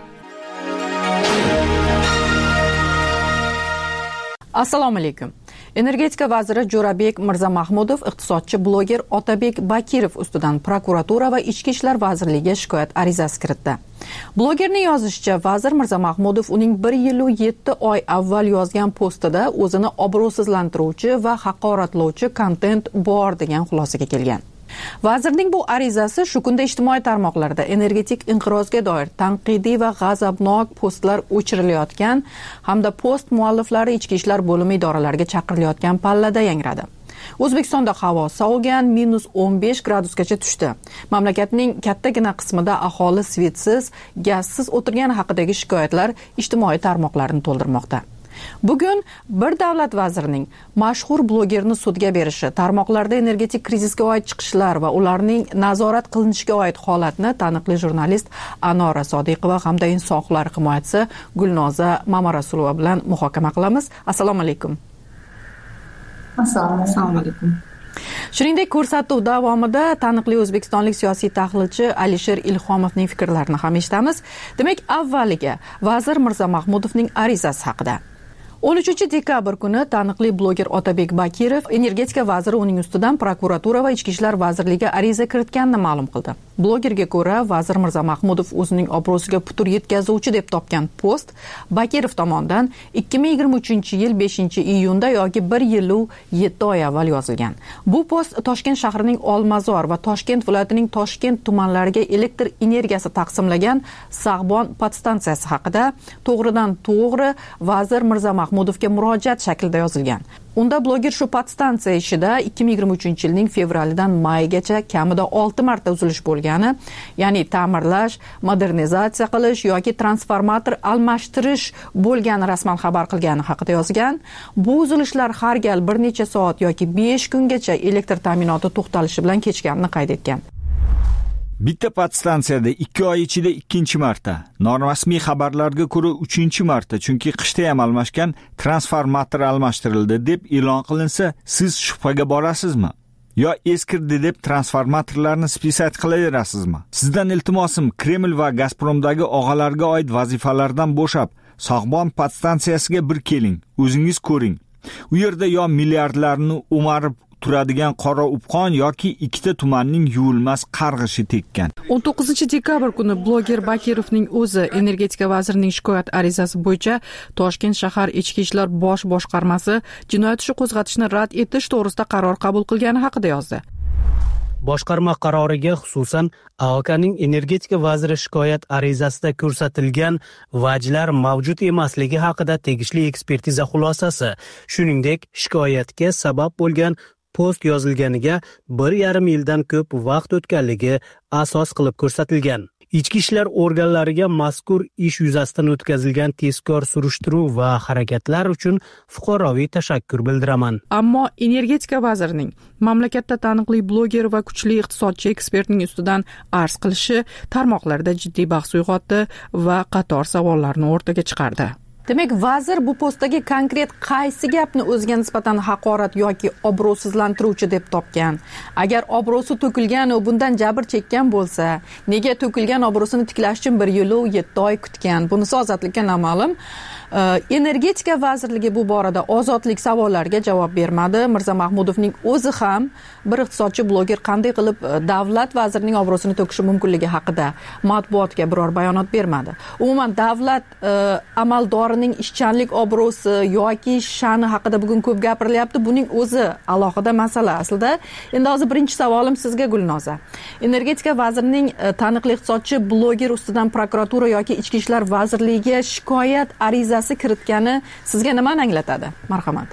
Assalomu alaykum. Energetika vaziri Jo'rabek Mirzamahmudov iqtisodchi bloger Otabek Bakirov ustidan prokuratura va Ichki ishlar vazirligiga shikoyat arizasi kiritdi. Blogerning yozishicha, vazir Mirzamahmudov uning bir yil va yetti oy avval yozgan postida o'zini obro'sizlantiruvchi va haqoratlovchi kontent bor degan xulosaga kelgan. Vazirning bu arizasi shu kunda ijtimoiy tarmoqlarda energetik inqirozga doir tanqidiy va g'azabnok postlar o'chirilayotgan hamda post mualliflari ichki ishlar bo'limi idoralariga chaqirilayotgan pallada yangradi. O'zbekistonda havo sovigan, minus o'n besh gradusgacha tushdi. Mamlakatning kattagina qismida aholi svetsiz, gazsiz o'tirgani haqidagi shikoyatlar ijtimoiy tarmoqlarni to'ldirmoqda. Bugun bir davlat vazirining mashhur blogerni sudga berishi, tarmoqlarda energetik krizisga oid chiqishlar va ularning nazorat qilinishiga oid holatni taniqli jurnalist Anora Sodiqova hamda inson huquqlari himoyachisi Gulnoza Mamarasulova bilan muhokama qilamiz. Assalomu alaykum. Assalomu alaykum. Shuningdek, ko'rsatuv davomida taniqli o'zbekistonlik siyosiy tahlilchi Alisher Ilhomovning fikrlarini ham eshitamiz. Demak, avvaliga vazir Mirzamahmudovning arizasi haqida. o'n uchinchi dekabr kuni taniqli bloger Otabek Bakirov energetika vaziri uning ustidan prokuratura va Ichki ishlar vazirligiga ariza kiritganini ma'lum qildi. Blogerga ko'ra, vazir Mirzamahmudov o'zining obro'siga putur yetkazuvchi deb topgan post Bakirov tomonidan ikki ming yigirma uchinchi yil beshinchi iyunda yoki bir yil va yetti oy avval yozilgan. Bu post Toshkent shahrining Olmazor va Toshkent viloyatining Toshkent tumanlariga elektr energiyasi taqsimlagan Sag'bon podstansiyasi haqida to'g'ridan to'g'ri vazir Mirzamahmudovga murojaat shaklida yozilgan. Unda bloger shu podstansiya ishida ikki ming yigirma uchinchi yilning fevralidan maygacha kamida olti marta uzilish bo'lgani, ya'ni ta'mirlash, modernizatsiya qilish yoki transformator almashtirish bo'lgani rasman xabar qilgani haqida yozgan. Bu uzilishlar har gal bir necha soat yoki besh kungacha elektr ta'minoti to'xtalishi bilan kechganini qayd etgan. Bitta podstansiyada ikki oy ichida ikkinchi marta, norasmiy xabarlarga ko'ra uchinchi marta, chunki qishda ham almashgan transformator almashtirildi deb e'lon qilinsa, siz shubhaga borasizmi? Yo eskirdi deb transformatorlarni spesat qilaverasizmi? Sizdan iltimosim, Kreml va Gazpromdagi og'alarga oid vazifalardan bo'shab, Sag'bon podstansiyasiga bir keling, o'zingiz ko'ring. U yerda yo milliardlarni o'marib turadigan qora upqon yoki ikkita tumanning yuvilmas qarg'ishi tekkan. o'n to'qqizinchi dekabr kuni bloger Bakirovning o'zi energetika vazirining shikoyat arizasi bo'yicha Toshkent shahar ichki ishlar bosh boshqarmasi jinoyat ishi qo'zg'atishni rad etish to'g'risida qaror qabul qilgani haqida yozdi. Boshqarma qaroriga xususan A O K'ning energetika vaziri shikoyat arizasida ko'rsatilgan vajlar mavjud emasligi haqida tegishli ekspertiza xulosasi, shuningdek shikoyatga sabab bo'lgan post yozilganiga bir yarim yildan ko'p vaqt o'tganligi asos qilib ko'rsatilgan. Ichki ishlar organlariga mazkur ish yuzasidan o'tkazilgan tezkor surishtiruv va harakatlar uchun fuqaroviy tashakkur bildiraman. Ammo energetika vazirining mamlakatda taniqli bloger va kuchli iqtisodchi ekspertning ustidan arz qilishi tarmoqlarda jiddiy bahs uyg'otdi va qator savollarni o'rtaga chiqardi. Demak, vazir bu postdagi konkret qaysi gapni o'ziga nisbatan haqorat yoki obro'sizlantiruvchi deb topgan? Agar obro'si to'kilgan va bundan jabr chekkan bo'lsa, nega to'kilgan obro'sini tiklash uchun bir yil va yetti oy kutgan? Bunisi ozodlikka noma'lum. Energetika vazirligi bu borada ozodlik savollariga javob bermadi. Mirzamahmudovning o'zi ham bir iqtisodchi bloger qanday qilib davlat vazirining obro'sini to'kishi mumkinligi haqida matbuotga biror bayonot bermadi. Umuman davlat amaldorining ishchanlik obro'si yoki sha'ni haqida bugun ko'p gapirilyapti. Buning o'zi alohida masala aslida. Endi hozir birinchi savolim sizga Gulnoza. Energetika vazirining taniqli iqtisodchi bloger ustidan prokuratura yoki Ichki ishlar vazirligiga shikoyat arizasi kiritgani sizga nimani anglatadi? Marhamat.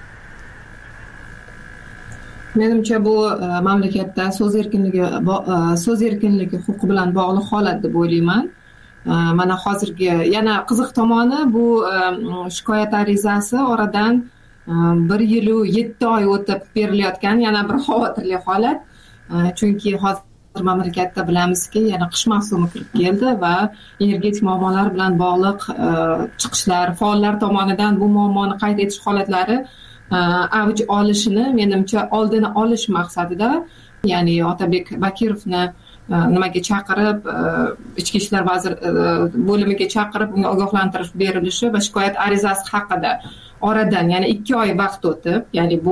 Menimcha bu mamlakatda so'z erkinligi so'z erkinligi huquqi bilan bog'liq holat deb o'ylayman. mana hozirgi yana qiziq tomoni bu shikoyat arizasi oradan bir yilu yetti oy o'tib berilayotgan yana bir xavotirli holat. Chunki hozir mamlakatda bilamizki, yana qish mavsumi kirib keldi va energetik muammolar bilan bog'liq chiqishlar, faollar tomonidan bu muammoni qayd etish holatlari avj olishini, menimcha oldini olish maqsadida, ya'ni Otabek Bakirovni nimaga chaqirib, ichki ishlar vazir bo'limiga chaqirib unga ogohlantirish berilishi va shikoyat arizasi haqida oradan yana ikki oy vaqt o'tib, ya'ni bu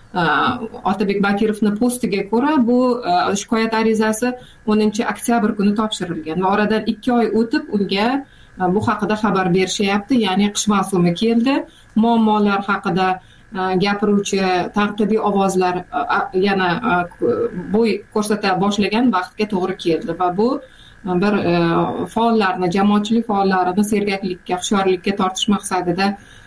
Otabek Bakirovni postiga ko'ra bu shikoyat arizasi o'ninchi oktyabr kuni topshirilgan va oradan ikki oy o'tib unga bu haqida xabar berishyapti. Ya'ni qish mavsumi keldi, muammolar haqida gapiruvchi tanqidiy ovozlar yana bo'y ko'rsata boshlagan vaqtga to'g'ri keldi va bu bir faollarni, jamoatchilik faollarini sergaklikka, hushyorlikka tortish maqsadida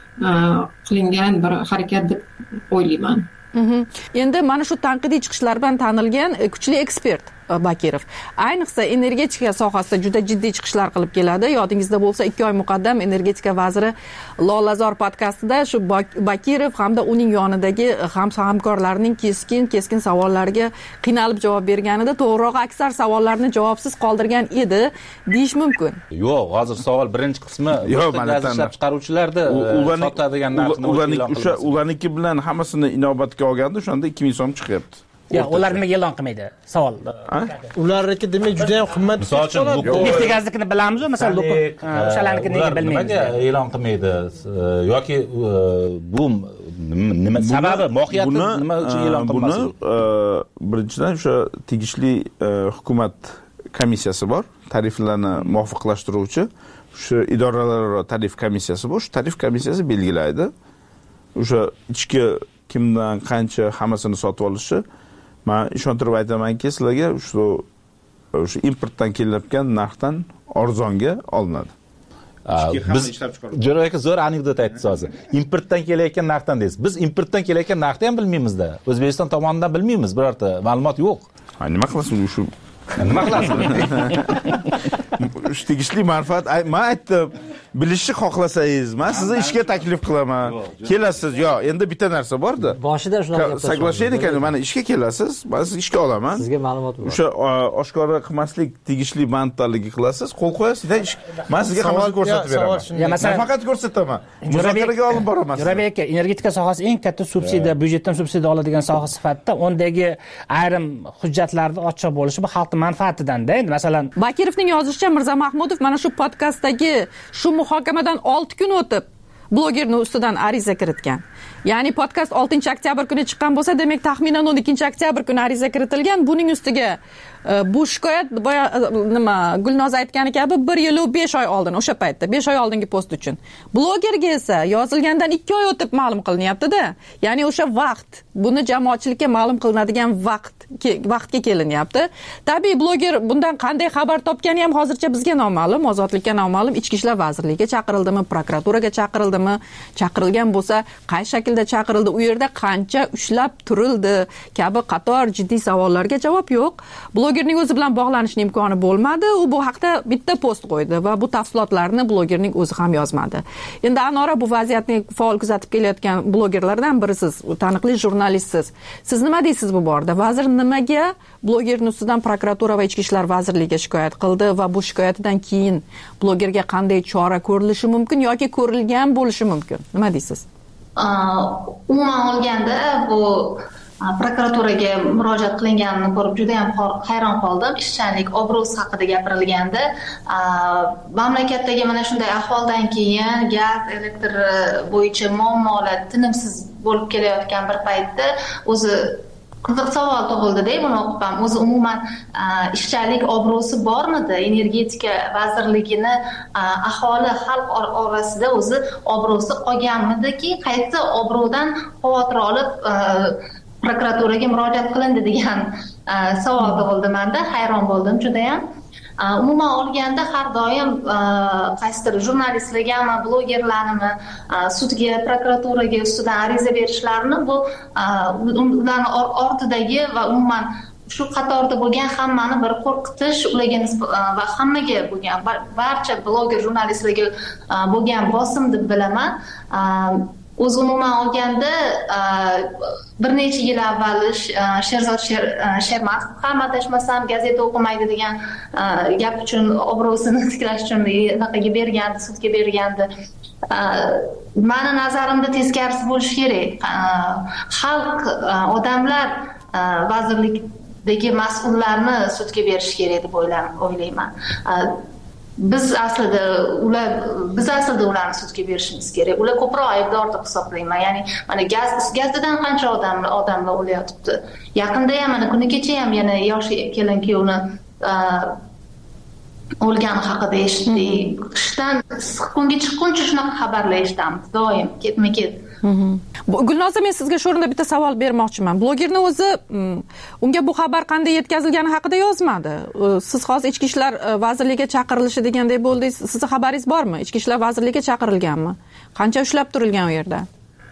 qilingan bir harakat deb o'ylayman. Endi mana shu tanqidiy chiqishlar bilan tanilgan kuchli ekspert Bakirov ayniqsa energetika sohasida juda jiddiy chiqishlar qilib keladi. Yodingizda bo'lsa, ikki oy muqaddam energetika vaziri Lolazor podkastida shu Bakirov hamda uning yonidagi hamkorlarining keskin keskin savollariga qiynalib javob berganida, to'g'riroq aksar savollarni javobsiz qoldirgan edi deyish mumkin. Yo'q, hozir savol birinchi qismi gaz ishlab chiqaruvchilarda sotadigan narxni e'lon qildi. Ularniki bilan hammasini inobatga olganda o'shanda ikki ming so'm chiqyapti. Yo'q, ular nimaga e'lon qilmaydi? Savol. Ularniki demak juda ham qimmat. Misol uchun, Neftegaznikini bilamiz-ku, masalan, o'shalarniki nega bilmaymiz? Nimaga e'lon qilmaydi? Yoki bu nima sababi, mohiyati nima uchun e'lon qilmaydi? Buni birinchidan o'sha tegishli hukumat komissiyasi bor, tariflarni muvofiqlashtiruvchi, shu idoralararo tarif komissiyasi bor. Shu tarif komissiyasi belgilaydi. O'sha ichki kimdan qancha hammasini sotib olishi, men ishontirib aytamanki, sizlarga shu o'sha importdan kelayotgan narxdan arzonga olinadi. Biz Jo'ra aka zo'r anekdot aytdingiz hozir. Importdan kelayotgan narxdan deysiz. Biz importdan kelayotgan narxni ham bilmaymiz-da. O'zbekiston tomonidan bilmaymiz, birorta ma'lumot yo'q. Ha, nima qilasiz shu? Nima qilasiz? Shu tegishli manfaat, men aytdim, bilishni xohlasangiz, men sizni ishga taklif qilaman. Kelasiz, yo, endi bitta narsa bor-da. Boshida shunaqa soglashaylik ekan, mana ishga kelasiz, men sizni ishga olaman. Sizga ma'lumot bor. O'sha oshkora qilmaslik tegishli manfaatlarga qilasiz, qo'l qo'yasiz, men sizga hammasini ko'rsatib beraman. Ya, masalan, nafaqat ko'rsataman, muzokaraga olib boraman. Jo'rabek aka, energetika sohasi eng katta subsidiya, byudjetdan subsidiya oladigan soha sifatida undagi ayrim hujjatlarni ochiq bo'lishi bu xalqning manfaatidan-da. Endi masalan, Bakirovning yozishicha, Mirza Mahmudov mana shu podkastdagi shu muhokamadan olti kun o'tib blogerning ustidan ariza kiritgan. Ya'ni podkast oltinchi oktyabr kuni chiqqan bo'lsa, demak taxminan o'n ikkinchi oktyabr kuni ariza kiritilgan. Buning ustiga bu shikoyat boya nima Gulnoz aytgani kabi bir yil va besh oy oldin, o'sha paytda besh oy oldingi post uchun. Blogerga esa yozilgandan ikki oy o'tib ma'lum qilinyapti-da. Ya'ni o'sha vaqt, buni jamoatchilikka ma'lum qilinadigan vaqt vaqtga kelinyapti. Tabiiy bloger bundan qanday xabar topgani ham hozircha bizga noma'lum, ozodlikka noma'lum. Ichki ishlar vazirligiga chaqirildimi, prokuraturaga chaqirildimi, chaqirilgan bo'lsa, qay shaklda chaqirildi, u yerda qancha ushlab turildi kabi qator jiddiy savollarga javob yo'q. Blogerning o'zi bilan bog'lanishning imkoni bo'lmadi. U bu haqda bitta post qo'ydi va bu tafsilotlarni blogerning o'zi ham yozmadi. Endi Anora, bu vaziyatni faol kuzatib kelayotgan blogerlardan birisiz, taniqli jurnalistsiz. Siz nima deysiz bu borada? Vazir nimaga blogerning ustidan prokuratura va ichki ishlar vazirligiga shikoyat qildi va bu shikoyatidan keyin blogerga qanday chora ko'rilishi mumkin yoki ko'rilgan bo'lishi mumkin? Nima deysiz? Umuman olganda bu prokuraturaga murojaat qilinganini ko'rib juda ham hayron qoldim. Ishchanlik, obro'si haqida gapirilganda, mamlakatdagi mana shunday ahvoldan keyin gaz, elektr bo'yicha muammolar tinimsiz bo'lib kelayotgan bir paytda o'zi qiziq savol tug'ildi-da, buni o'qib ham. O'zi umuman ishchanlik obro'si bormidi? Energetika vazirligini aholi, xalq orasida o'zi obro'si qolganmidiki, qaysi obro'dan xavotir olib prokuraturaga murojaat qilindi degan savol tug'ildi menda. Hayron bo'ldim juda ham. Umuman olganda har doim qaysidir jurnalistlargami, blogerlarnimi sudga, prokuraturaga ustidan ariza berishlarini bu ularning ortidagi va umuman shu qatorda bo'lgan hammani bir qo'rqitish ularga va hammaga bo'lgan barcha bloger jurnalistlarga bo'lgan bosim deb bilaman. O'zi umuman olganda bir necha yil avval Sherzod Shermatov ham adashmasam gazeta o'qimaydi degan gap uchun obro'sini tiklash uchun anaqaga bergandi, sudga bergandi. Mani nazarimda teskarisi bo'lishi kerak. Xalq, odamlar vazirlikdagi mas'ullarni sudga berish kerak deb o'ylayman. Biz aslida ular biz aslida ularni sudga berishimiz kerak. Ular ko'proq aybdor deb hisoblayman. Ya'ni mana gaz gazdan qancha odamlar odamlar o'layotibdi. Yaqinda ham mana kuni kecha ham yana yosh kelin kuyovni o'lgani haqida eshitdik. Qishdan kunga chiqquncha shunaqa xabarlar eshitamiz doim, ketma-ket. Gulnoza, men sizga shu o'rinda bitta savol bermoqchiman. Blogerning o'zi unga bu xabar qanday yetkazilgani haqida yozmadi. Siz hozir Ichki ishlar vazirligiga chaqirilishi degandek bo'ldingiz. Sizning xabaringiz bormi? Ichki ishlar vazirligiga chaqirilganmi? Qancha ushlab turilgan u yerda?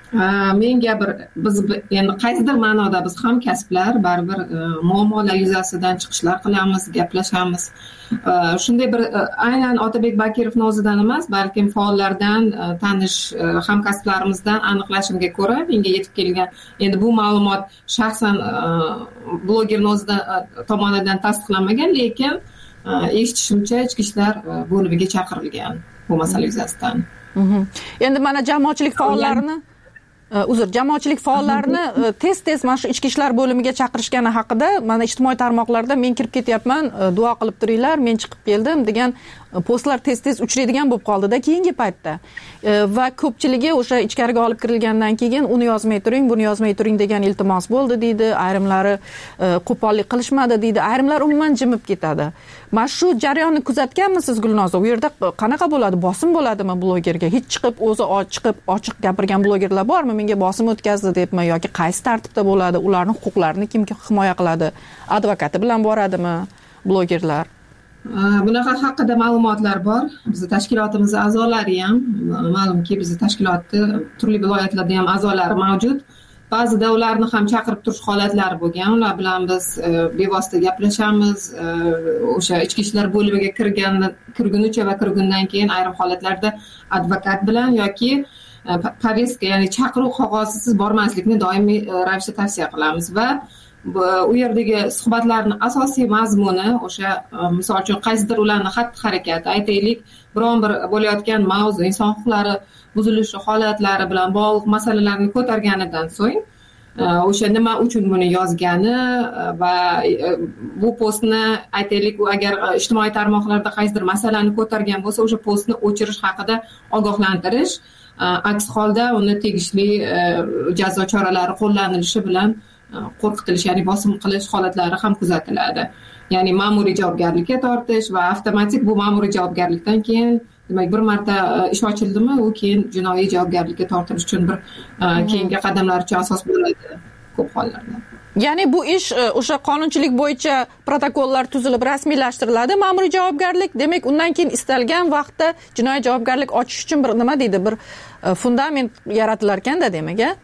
Menga bir biz endi qaysidir ma'noda biz ham kasblar baribir muammolar yuzasidan chiqishlar qilamiz, gaplashamiz. Shunday bir aynan Otabek Bakirovning o'zidan emas, balkim faollardan, tanish hamkasblarimizdan aniqlashimga ko'ra menga yetib kelgan. Endi bu ma'lumot shaxsan blogerning o'zidan tomonidan tasdiqlanmagan, lekin eshitishimcha Ichki ishlar bo'limiga chaqirilgan bu masala yuzasidan. Endi mana jamoatchilik faollarini uzr jamoatchilik faollarini tez-tez mana shu Ichki ishlar bo'limiga chaqirishgani haqida mana ijtimoiy tarmoqlarda men kirib ketyapman, duo qilib turinglar, men chiqib keldim degan postlar tez-tez uchraydigan bo'lib qoldida keyingi paytda. Va ko'pchiligi o'sha ichkariga olib kirilgandan keyin uni yozmay turing, buni yozmay turing degan iltimos bo'ldi deydi, ayrimlari qo'pollik qilishmadi deydi, ayrimlar umuman jimib ketadi. Mana shu jarayonni kuzatganmisiz Gulnoza? U yerda qanaqa bo'ladi? Bosim bo'ladimi blogerga? Hech chiqib o'zi chiqib ochiq gapirgan blogerlar bormi? Menga bosim o'tkazdi debmi yoki qaysi tartibda bo'ladi? Ularning huquqlarini kim himoya qiladi? Advokati bilan boradimi blogerlar? Bunaqa haqida ma'lumotlar bor. Bizning tashkilotimiz a'zolari ham, ma'lumki bizning tashkilotda turli viloyatlarda ham a'zolari mavjud. Ba'zida ularni ham chaqirib turish holatlari bo'lgan. Ular bilan biz bevosita gaplashamiz. O'sha Ichki ishlar bo'limiga kirgan kirgunicha va kirgundan keyin ayrim holatlarda advokat bilan yoki повестка, ya'ni chaqiruv qog'ozisiz bormaslikni doimiy ravishda tavsiya qilamiz va u yerdagi suhbatlarning asosiy mazmuni o'sha misol uchun qaysidir ularni xatti-harakati, aytaylik, biron bir bo'layotgan mavzu, inson huquqlari buzilishi holatlari bilan bog'liq masalalarni ko'targanidan so'ng o'sha nima uchun buni yozgani va bu postni aytaylik, u agar ijtimoiy tarmoqlarda qaysidir masalani ko'targan bo'lsa, o'sha postni o'chirish haqida ogohlantirish, aks holda uni tegishli jazo choralari qo'llanilishi bilan qo'rqitilish, ya'ni bosim qilish holatlari ham kuzatiladi. Ya'ni ma'muriy javobgarlikka tortish va avtomatik bu ma'muriy javobgarlikdan keyin, demak, bir marta ish ochildimi, u keyin jinoiy javobgarlikka tortilish uchun bir keyingi qadamlar uchun asos bo'ladi ko'p hollarda. Ya'ni bu ish o'sha qonunchilik bo'yicha protokollar tuzilib rasmiylashtiriladi, ma'muriy javobgarlik, demak, undan keyin istalgan vaqtda jinoiy javobgarlik ochish uchun bir nima deydi, bir fundament yaratilar ekanda, demak, a?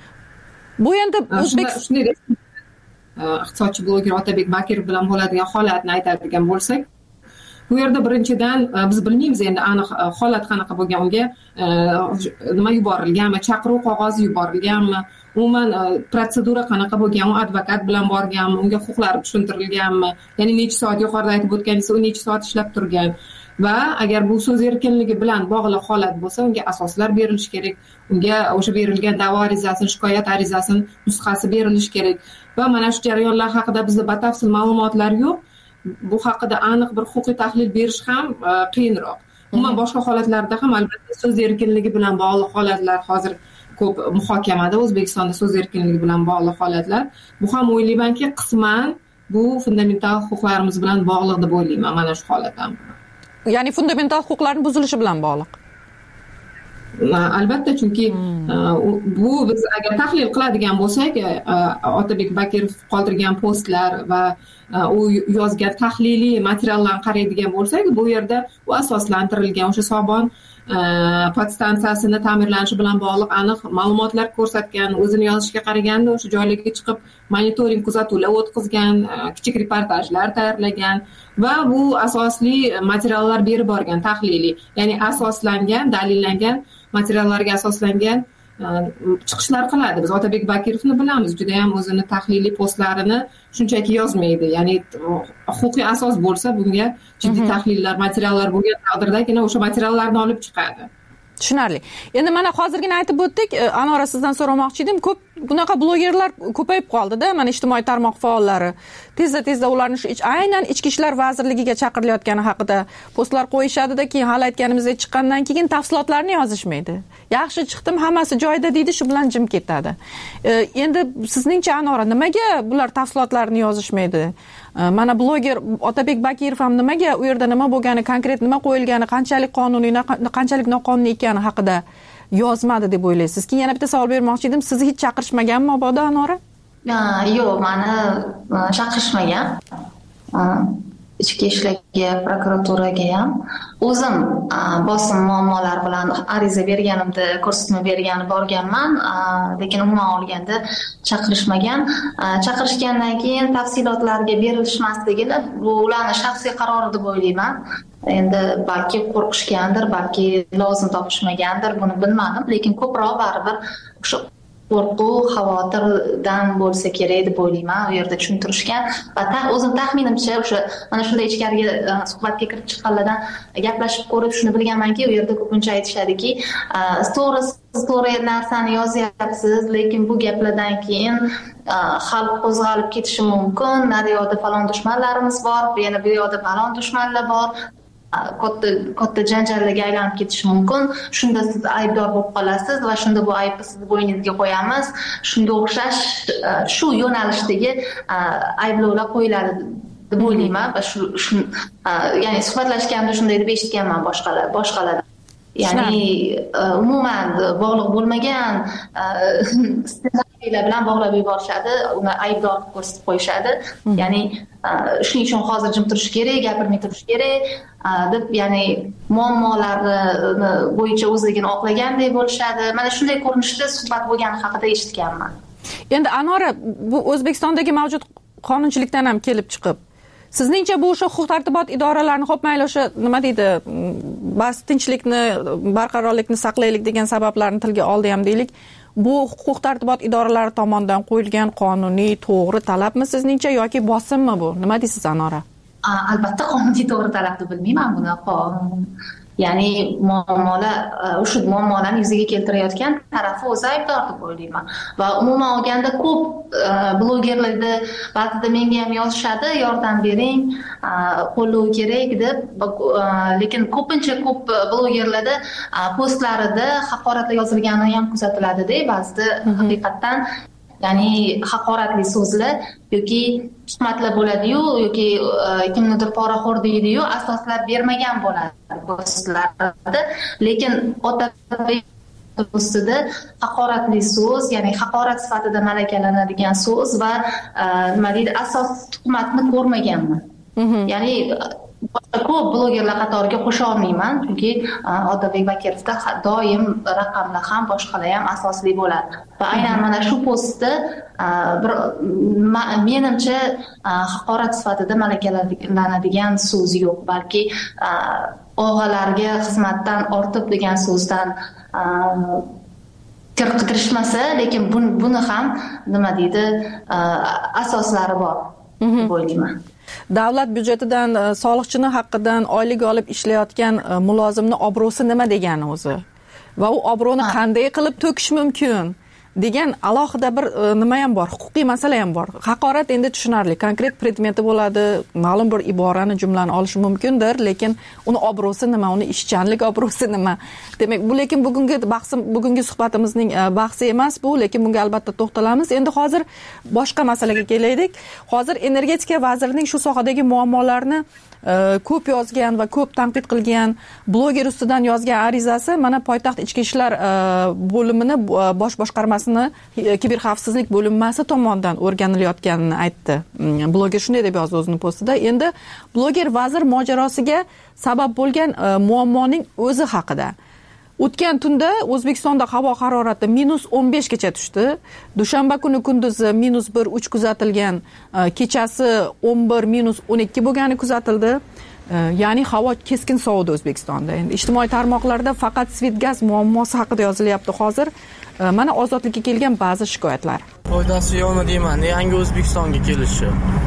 Bu endi O'zbekiston iqtisodchi bloger Otabek Bakirov bilan bo'ladigan holatni aytadigan bo'lsak, bu yerda birinchidan biz bilmaymiz endi aniq holat qanaqa bo'lgan, unga nima yuborilganmi, chaqiruv qog'ozi yuborilganmi, umuman protsedura qanaqa bo'lgan, u advokat bilan borganmi, unga huquqlari tushuntirilganmi, ya'ni necha soat, yuqorida aytib o'tganingiz, u necha soat ishlab turgan. Va agar bu so'z erkinligi bilan bog'liq holat bo'lsa, unga asoslar berilishi kerak, unga o'sha berilgan da'vo arizasini, shikoyat arizasini nusxasi berilishi kerak. Va mana shu jarayonlar haqida bizda batafsil ma'lumotlar yo'q. Bu haqida aniq bir huquqiy tahlil berish ham qiyinroq. Umuman boshqa holatlarda ham albatta so'z erkinligi bilan bog'liq holatlar hozir ko'p muhokamada, O'zbekistonda so'z erkinligi bilan bog'liq holatlar. Bu ham o'ylaymanki, qisman bu fundamental huquqlarimiz bilan bog'liq deb o'ylayman, mana shu holat ham. Ya'ni fundamental huquqlarning buzilishi bilan bog'liq. Albatta, chunki bu biz agar tahlil qiladigan bo'lsak, Otabek Bakirov qoldirgan postlar va u yozgan tahliliy materiallarni qaraydigan bo'lsak, bu yerda u asoslantirilgan o'sha Sobon podstansiyasini ta'mirlanishi bilan bog'liq aniq ma'lumotlar ko'rsatgan, o'zini yozishiga qaraganda o'sha joylarga chiqib monitoring kuzatuvlar o'tkazgan, kichik reportajlar tayyorlagan va bu asosli materiallar berib borgan, tahliliy, ya'ni asoslangan, dalillangan materiallarga asoslangan chiqishlar qiladi. Biz Otabek Bakirovni bilamiz, juda ham o'zini tahliliy postlarini shunchaki yozmaydi. Ya'ni huquqiy asos bo'lsa, bunga jiddiy tahlillar, materiallar bo'lgan taqdirdagina o'sha materiallarni olib chiqadi. Tushunarli. Endi mana hozirgina aytib o'tdik, Anora sizdan so'ramoqchi edim, ko'p bunaqa blogerlar ko'payib qoldi-da, mana ijtimoiy tarmoq faollari. Tezda-tezda ularni shu aynan Ichki ishlar vazirligiga chaqirilayotgani haqida postlar qo'yishadi-da, keyin hali aytganimizdek chiqqandan keyin tafsilotlarni yozishmaydi. Yaxshi chiqdim, hammasi joyida deydi, shu bilan jim ketadi. Endi sizningcha Anora, nimaga bular tafsilotlarni yozishmaydi? Mana bloger Otabek Bakirov ham nimaga u yerda nima bo'lgani, konkret nima qo'yilgani, qanchalik qonuniy, qanchalik noqonuniy ekani haqida yozmadi deb o'ylaysiz? Keyin yana bitta savol bermoqchi edim. Sizni hech chaqirishmaganmi mabodo Anora? Yo'q, meni chaqirishmagan. Ichki ishlarga, prokuraturaga ham o'zim bosim muammolar bilan ariza berganimda ko'rsatma bergani borganman, lekin umuman olganda chaqirishmagan. Chaqirishgandan keyin tafsilotlarga berilishmasligini bu ularning shaxsiy qarori deb o'ylayman. Endi balki qo'rqishgandir, balki lozim topishmagandir, buni bilmadim, lekin ko'proq baribir o'sha qo'rquv, xavotirdan bo'lsa kerak deb o'ylayman. U yerda tushuntirishgan va o'zim taxminimcha o'sha mana shunday ichkariga suhbatga kirib chiqqanlardan gaplashib ko'rib shuni bilganmanki, u yerda ko'pincha aytishadiki, to'g'ri siz to'g'ri narsani yozyapsiz, lekin bu gaplardan keyin xalq qo'zg'alib ketishi mumkin. Naryoqda falon dushmanlarimiz bor, yana bu yoqda falon dushmanlar bor. katta katta janjallarga aylanib ketishi mumkin. Shunda siz aybdor bo'lib qolasiz va shunda bu aybni sizni bo'yningizga qo'yamiz. Shunga o'xshash shu yo'nalishdagi ayblovlar qo'yiladi deb o'ylayman va shu ya'ni suhbatlashganda shunday deb eshitganman boshqalar boshqalardan. Ya'ni umuman bog'liq bo'lmagan ssenariylar bilan bog'lab yuborishadi, uni aybdor ko'rsatib qo'yishadi. Ya'ni shuning uchun hozir jim turish kerak, gapirmay turish kerak deb, ya'ni muammolarni bo'yicha o'zligini oqlaganday bo'lishadi. Mana shunday ko'rinishda suhbat bo'lgani haqida eshitganman. Endi Anora, bu O'zbekistondagi mavjud qonunchilikdan ham kelib chiqib, sizningcha bu o'sha huquq tartibot idoralarini xo'p mayli o'sha nima deydi, bas tinchlikni, barqarorlikni saqlaylik degan sabablarni tilga oldi ham deylik. Bu huquq tartibot idoralari tomonidan qo'yilgan qonuniy to'g'ri talabmi sizningcha yoki bosimmi bu? Nima deysiz Anora? Albatta qonuniy to'g'ri talab deb bilmayman buni. Ya'ni muammolar, o'sha muammolarni yuzaga keltirayotgan tarafi o'zi aybdor deb o'ylayman. Va umuman olganda ko'p blogerlarda ba'zida menga ham yozishadi, yordam bering, qo'llov kerak deb, lekin ko'pincha ko'p blogerlarda postlarida haqoratlar yozilgani ham kuzatiladi-da, ba'zida haqiqatan ya'ni haqoratli so'zlar yoki tuhmatlar bo'ladi-yu, yoki kimnidir poraxo'r deydi-yu, asoslab bermagan bo'ladi postlarda. Lekin Otabek ustida haqoratli so'z, ya'ni haqorat sifatida malakalanadigan so'z va nima deydi, asos tuhmatni ko'rmaganman. Ya'ni ko'p blogerlar qatoriga qo'sha olmayman, chunki Otabek Bakirovda doim raqamlar ham boshqalar ham asosli bo'ladi. Va aynan mana shu postda bir menimcha haqorat sifatida malakalanadigan so'z yo'q, balki og'alarga xizmatdan ortib degan so'zdan kirishmasa, lekin buni ham nima deydi, asoslari bor deb o'ylayman. Davlat byudjetidan, soliqchini haqqidan oylik olib ishlayotgan mulozimni obro'si nima degani o'zi? Va u obro'ni qanday qilib to'kish mumkin degan alohida bir nima ham bor, huquqiy masala ham bor. Haqorat endi tushunarli, konkret predmeti bo'ladi, ma'lum bir iborani, jumlani olishi mumkindir, lekin uni obro'si nima, uni ishchanlik obro'si nima? Demak, bu lekin bugungi bahsim, bugungi suhbatimizning bahsi emas bu, lekin bunga albatta to'xtalamiz. Endi hozir boshqa masalaga kelaylik. Hozir energetika vazirining shu sohadagi muammolarni ko'p yozgan va ko'p tanqid qilgan bloger ustidan yozgan arizasi mana poytaxt ichki ishlar bo'limini bosh boshqarmasini kiber xavfsizlik bo'linmasi tomonidan o'rganilayotganini aytdi. Bloger shunday deb yozdi o'zining postida. Endi bloger vazir mojarosiga sabab bo'lgan muammoning o'zi haqida O'tgan tunda O'zbekistonda havo harorati minus o'n beshgacha tushdi. Dushanba kuni kunduzi minus bir uch kuzatilgan, kechasi o'n bir minus o'n ikki bo'lgani kuzatildi. Ya'ni havo keskin sovidi O'zbekistonda. Endi ijtimoiy tarmoqlarda faqat Svetgaz muammosi haqida yozilyapti hozir. Mana ozodlikka kelgan ba'zi shikoyatlar. Foydasi yo'qmi deyman, yangi O'zbekistonga kelishi.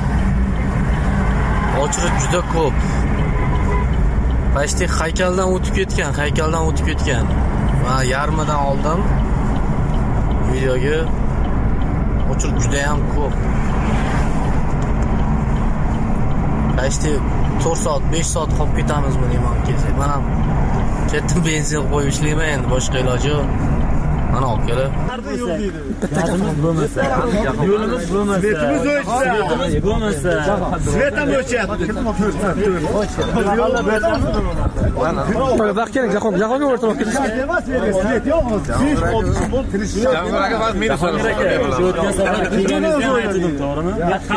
Ochlik juda ko'p. Pashti haykaldan o'tib ketgan, haykaldan o'tib ketgan. Va yarmidan oldin videoga ochlik juda ham ko'p. Pashti to'rt soat, besh soat qolib ketamizmi deyman kelsak. Mana ketdim benzin qo'yib ishlayman, endi boshqa iloji yo'q. Mana olib kelib. Bo'lmasa, yo'limiz bo'lmasa, svetimiz o'chsa, svetimiz bo'lmasa, svet ham o'chyapti. Mana vaqt kerak, jahon, jahonga o'rtoq ketish kerak. Svet yo'q, svet oltin bo'l, tirish. Jahonga faqat meni so'ragan. Shu o'tgan safar kelganingizda ham aytdim, to'g'rimi?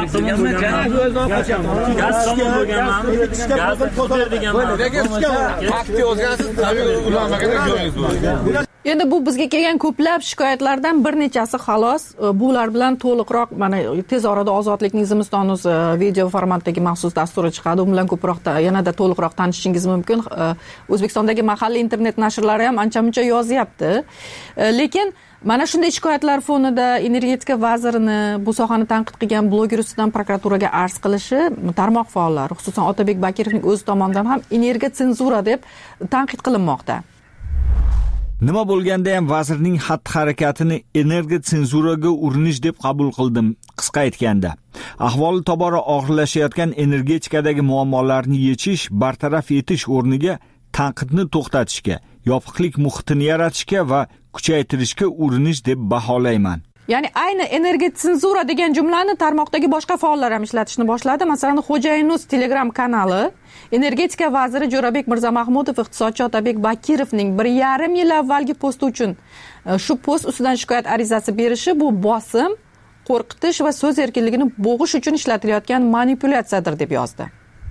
Gaz qonun bo'lganman, gaz ko'tar deganman. Vaqtga o'zgarsiz, tabiiy ulanmagan joyingiz bor. Endi bu bizga kelgan ko'plab shikoyatlardan bir nechasi xolos. Bular bilan to'liqroq mana tez orada Ozodlikning Zimiston.uz video formatdagi maxsus dasturi chiqadi. U bilan ko'proq yanada to'liqroq tanishishingiz mumkin. O'zbekistondagi mahalliy internet nashrlari ham ancha-muncha yozyapti. Lekin mana shunday shikoyatlar fonida energetika vazirini, bu sohani tanqid qilgan bloger ustidan prokuraturaga arz qilishi tarmoq faollari, xususan Otabek Bakirovning o'zi tomonidan ham energetika senzura deb tanqid qilinmoqda. Nima bo'lganda ham vazirning xatti-harakatini energiya senzuraga urinish deb qabul qildim. Qisqa aytganda, ahvoli tobora og'irlashayotgan energetikadagi muammolarni yechish, bartaraf etish o'rniga tanqidni to'xtatishga, yopiqlik muhitini yaratishga va kuchaytirishga urinish deb baholayman. Ya'ni ayni energiya senzura degan jumlani tarmoqdagi boshqa faollar ham ishlatishni boshladi. Masalan, Xo'jayinuz Telegram kanali energetika vaziri Jo'rabek Mirzamahmudov iqtisodchi Otabek Bakirovning bir yarim yil avvalgi posti uchun shu post ustidan shikoyat arizasi berishi bu bosim, qo'rqitish va so'z erkinligini bo'g'ish uchun ishlatilayotgan manipulyatsiyadir deb yozdi.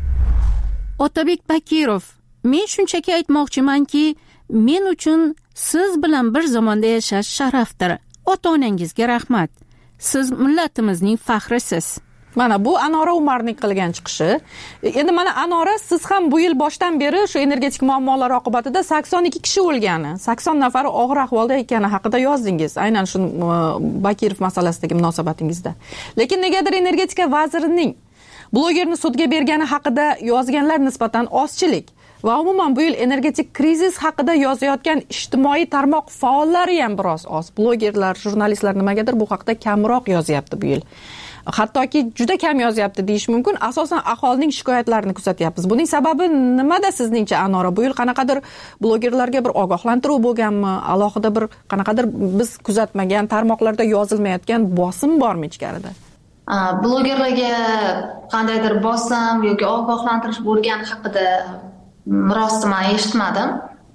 Otabek Bakirov, men shunchaki aytmoqchimanki, men uchun siz bilan bir zamonda yashash sharafdir. Ota-onangizga rahmat. Siz millatimizning faxrisiz. Mana bu Anora Umarning qilgan chiqishi. Endi mana Anora, siz ham bu yil boshdan beri shu energetik muammolar oqibatida sakson ikki kishi o'lgani, sakson nafari og'ir ahvolda ekani haqida yozdingiz. Aynan shu Bakirov masalasidagi munosabatingizda. Lekin negadir energetika vazirining blogerni sudga bergani haqida yozganlar nisbatan ozchilik va umuman bu yil energetik krizis haqida yozayotgan ijtimoiy tarmoq faollari ham biroz oz. Blogerlar, jurnalistlar nimagadir bu haqida kamroq yozyapti bu yil. Hattoki juda kam yozyapti deyish mumkin. Asosan aholining shikoyatlarini kuzatyapmiz. Buning sababi nimada sizningcha, Anora? Bu yil qanaqadir blogerlarga bir ogohlantiruv bo'lganmi? Alohida bir qanaqadir biz kuzatmagan tarmoqlarda yozilmayotgan bosim bormi ichkarida? Blogerlarga qandaydir bosim yoki ogohlantirish bo'lgani haqida rostmi men eshitmadim.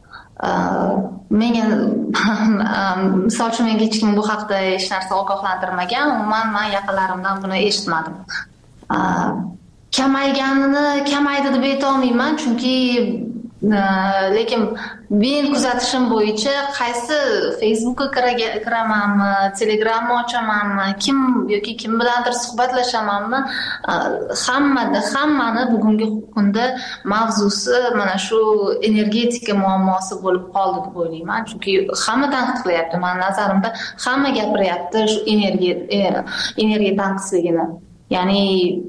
Menga misol uchun menga hech kim bu haqda hech narsa ogohlantirmagan. Umuman men yaqinlarimdan buni eshitmadim. Kamayganini kamaydi deb aytolmayman, chunki lekin men kuzatishim bo'yicha qaysi Facebookga kiramanmi, Telegramni ochamanmi, kim yoki kim bilandir suhbatlashamanmi, hammada hammani bugungi kunda mavzusi mana shu energetika muammosi bo'lib qoldi deb o'ylayman. Chunki hamma tanqid qilyapti. Men nazarimda hamma gapiryapti shu energiya energiya tanqisligini. Ya'ni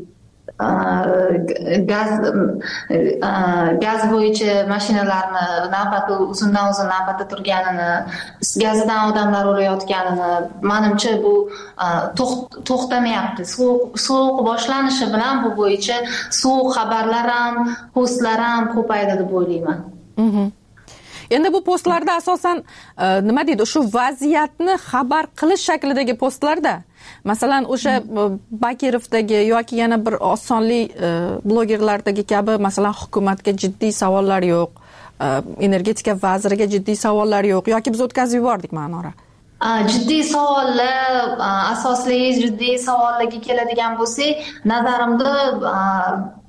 gaz gaz bo'yicha mashinalarni navbati uzundan uzun navbatda turganini, is gazidan odamlar o'layotganini, menimcha bu to'xtamayapti. So'uq boshlanishi bilan bu bo'yicha so'uq xabarlar ham, postlar ham ko'paydi deb o'ylayman. Endi bu postlarda asosan nima deydi, shu vaziyatni xabar qilish shaklidagi postlarda, masalan, o'sha Bakirovdagi yoki yana bir osonli blogerlardagi kabi, masalan, hukumatga jiddiy savollar yo'q, energetika vaziriga jiddiy savollar yo'q, yoki biz o'tkazib yubordik Ma'nora. Jiddiy savollar, asosli jiddiy savollarga keladigan bo'lsak, nazarimda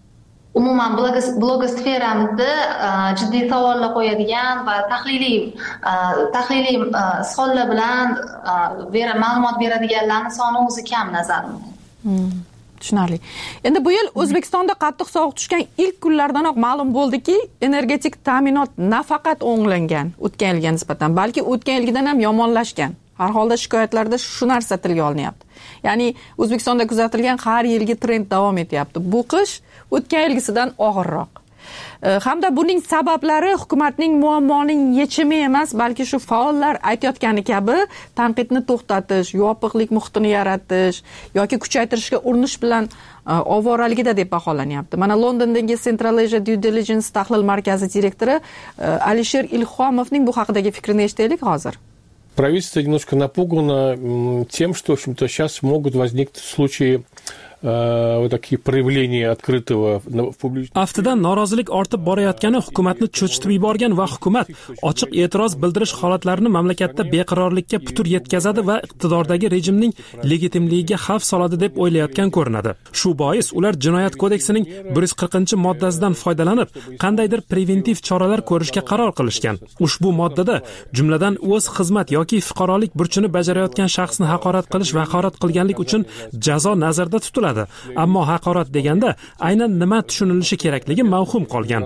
umuman blogosferamizda jiddiy savollar qo'yadigan va tahliliy tahliliy savollar bilan ma'lumot beradiganlarning soni o'zi kam nazarimda. Tushunarli. Endi bu yil O'zbekistonda qattiq sovuq tushgan ilk kunlardanoq ma'lum bo'ldiki, energetik ta'minot nafaqat o'nglangan o'tgan yilga nisbatan, balki o'tgan yilgidan ham yomonlashgan. Har holda shikoyatlarda shu narsa tilga olinyapti. Ya'ni O'zbekistonda kuzatilgan har yilgi trend davom etyapti. Bu qish o'tgan yilgisidan og'irroq. Hamda buning sabablari hukumatning muammoning yechimi emas, balki shu faollar aytayotgani kabi tanqidni to'xtatish, yopiqlik muhitini yaratish yoki kuchaytirishga urinish bilan ovoraligida deb baholanyapti. Mana Londondagi Central Asia Due Diligence tahlil markazi direktori Alisher Ilhomovning bu haqidagi fikrini eshitaylik hozir. Правительство немножко напугано тем, что, в общем-то, сейчас могут возникнуть случаи вот такие проявления открытого в публичном. Aftidan norozilik ortib borayotgani hukumatni cho'chitib yuborgan va hukumat ochiq e'tiroz bildirish holatlarini mamlakatda beqarorlikka putur yetkazadi va iqtidordagi rejimning legitimligiga xavf soladi deb o'ylayotgan ko'rinadi. Shu bois ular Jinoyat kodeksining bir yuz qirqinchi moddasidan foydalanib, qandaydir preventiv choralar ko'rishga qaror qilishgan. Ushbu moddada jumladan o'z xizmat yoki fuqarolik burchini bajarayotgan shaxsni haqorat qilish va haqorat qilganlik uchun jazo nazarda tutiladi. Ammo haqorat deganda aynan nima tushunilishi kerakligi mavhum qolgan.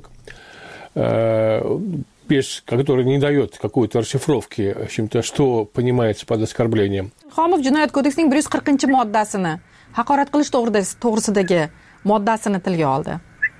Без, который не дает какой-то расшифровки, в общем-то, что понимается под оскорблением. Xomov Jinoyat kodeksining bir yuz qirqinchi moddasini, haqorat qilish to'g'risidagi moddasini tilga oldi.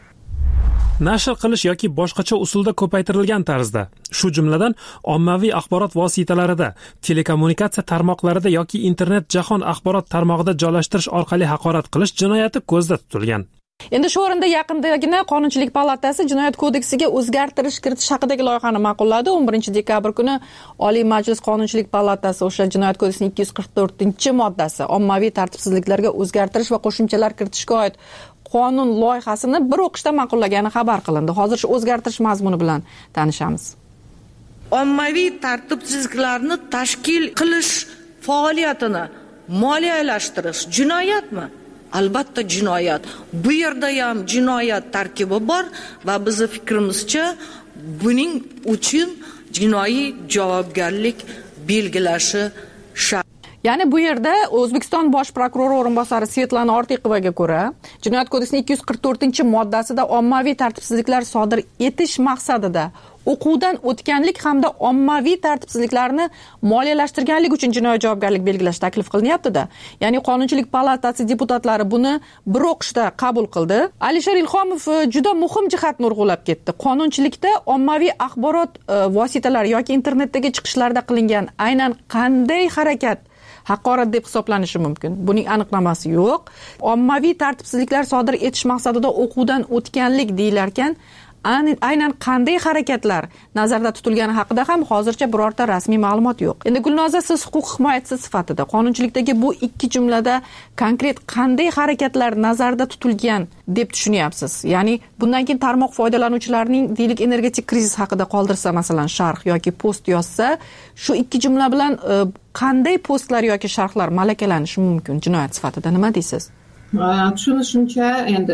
Nashr qilish yoki boshqacha usulda ko'paytirilgan tarzda, shu jumladan ommaviy axborot vositalarida, telekommunikatsiya tarmoqlarida yoki internet jahon axborot tarmog'ida joylashtirish orqali haqorat qilish jinoyati ko'zda tutilgan. Endi shu o'rinda yaqindagina Qonunchilik palatasi Jinoyat kodeksiga o'zgartirish kiritish haqidagi loyihani ma'qulladi. o'n birinchi dekabr kuni Oliy Majlis Qonunchilik palatasi o'sha Jinoyat kodeksining ikki yuz qirq to'rtinchi moddasi ommaviy tartibsizliklarga o'zgartirish va qo'shimchalar kiritishga oid qonun loyihasini bir o'qishda ma'qullagani xabar qilindi. Hozir shu o'zgartirish mazmuni bilan tanishamiz. Ommaviy tartibsizliklarni tashkil qilish faoliyatini moliyalashtirish jinoyatmi? Albatta jinoyat. Bu yerda ham jinoyat tarkibi bor va bizning fikrimizcha buning uchun jinoiy javobgarlik belgilashi shart. Ya'ni bu yerda O'zbekiston bosh prokurori o'rinbosari Svetlana Ortiqovaga ko'ra, Jinoyat kodeksining ikki yuz qirq to'rtinchi moddasida ommaviy tartibsizliklar sodir etish maqsadida o'quvdan o'tganlik hamda ommaviy tartibsizliklarni moliyalashtirganlik uchun jinoiy javobgarlik belgilash taklif qilinyapti-da. Ya'ni Qonunchilik palatasi deputatlari buni bir o'qishda qabul qildi. Alisher Ilhomov juda muhim jihatni urg'ulab ketdi. Qonunchilikda ommaviy axborot vositalari yoki internetdagi chiqishlarda qilingan aynan qanday harakat haqorat deb hisoblanishi mumkin. Buning aniqlamasi yo'q. Ommaviy tartibsizliklar sodir etish maqsadida o'quvdan o'tganlik deyilarkan, aynan qanday harakatlar nazarda tutilgani haqida ham hozircha birorta rasmiy ma'lumot yo'q. Endi Gulnoza, siz huquq himoyachisi sifatida qonunchilikdagi bu ikki jumlada konkret qanday harakatlar nazarda tutilgan deb tushunyapsiz? Ya'ni bundan keyin tarmoq foydalanuvchilarining deylik energetik krizis haqida qoldirsa, masalan, sharh yoki post yozsa, shu ikki jumla bilan qanday postlar yoki sharhlar malakalanishi mumkin jinoyat sifatida? Nima deysiz? Tushunishimcha, endi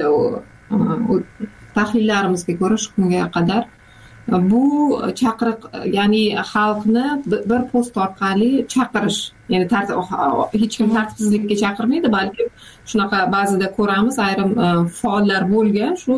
tahlillarimizga ko'ra shu kunga qadar bu chaqiriq, ya'ni xalqni bir post orqali chaqirish, ya'ni hech kim tartibsizlikka chaqirmaydi, balki shunaqa ba'zida ko'ramiz, ayrim faollar bo'lgan shu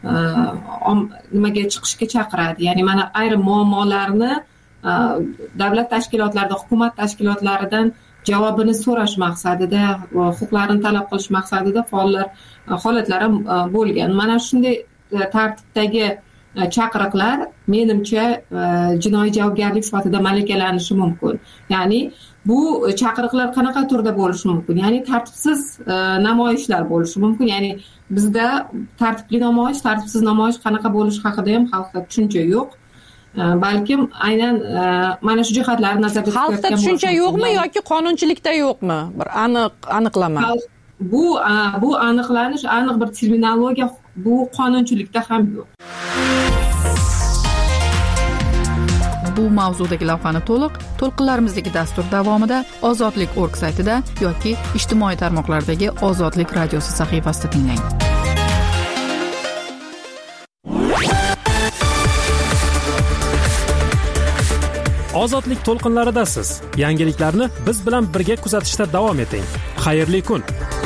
nimaga chiqishga chaqiradi. Ya'ni mana ayrim muammolarni davlat tashkilotlarida, hukumat tashkilotlaridan javobini so'rash maqsadida, huquqlarini talab qilish maqsadida faollar holatlari bo'lgan. Mana shunday tartibdagi chaqiriqlar menimcha jinoiy javobgarlik sifatida malakalanishi mumkin. Ya'ni bu chaqiriqlar qanaqa turda bo'lishi mumkin? Ya'ni tartibsiz namoyishlar bo'lishi mumkin. Ya'ni bizda tartibli namoyish, tartibsiz namoyish qanaqa bo'lishi haqida ham xalqda tushuncha yo'q. Balkim aynan mana shu jihatlarni nazarda tutayotgan xalqda tushuncha yo'qmi yoki qonunchilikda yo'qmi? Bir aniq aniqlama. Bu bu aniqlanish, aniq bir terminologiya bu qonunchilikda ham yo'q. Bu mavzudagi lavhani to'liq to'lqinlarimizdagi dastur davomida ozodlik org saytida yoki ijtimoiy tarmoqlardagi Ozodlik radiosi sahifasida tinglang. Ozodlik to'lqinlaridasiz. Yangiliklarni biz bilan birga kuzatishda davom eting. Xayrli kun.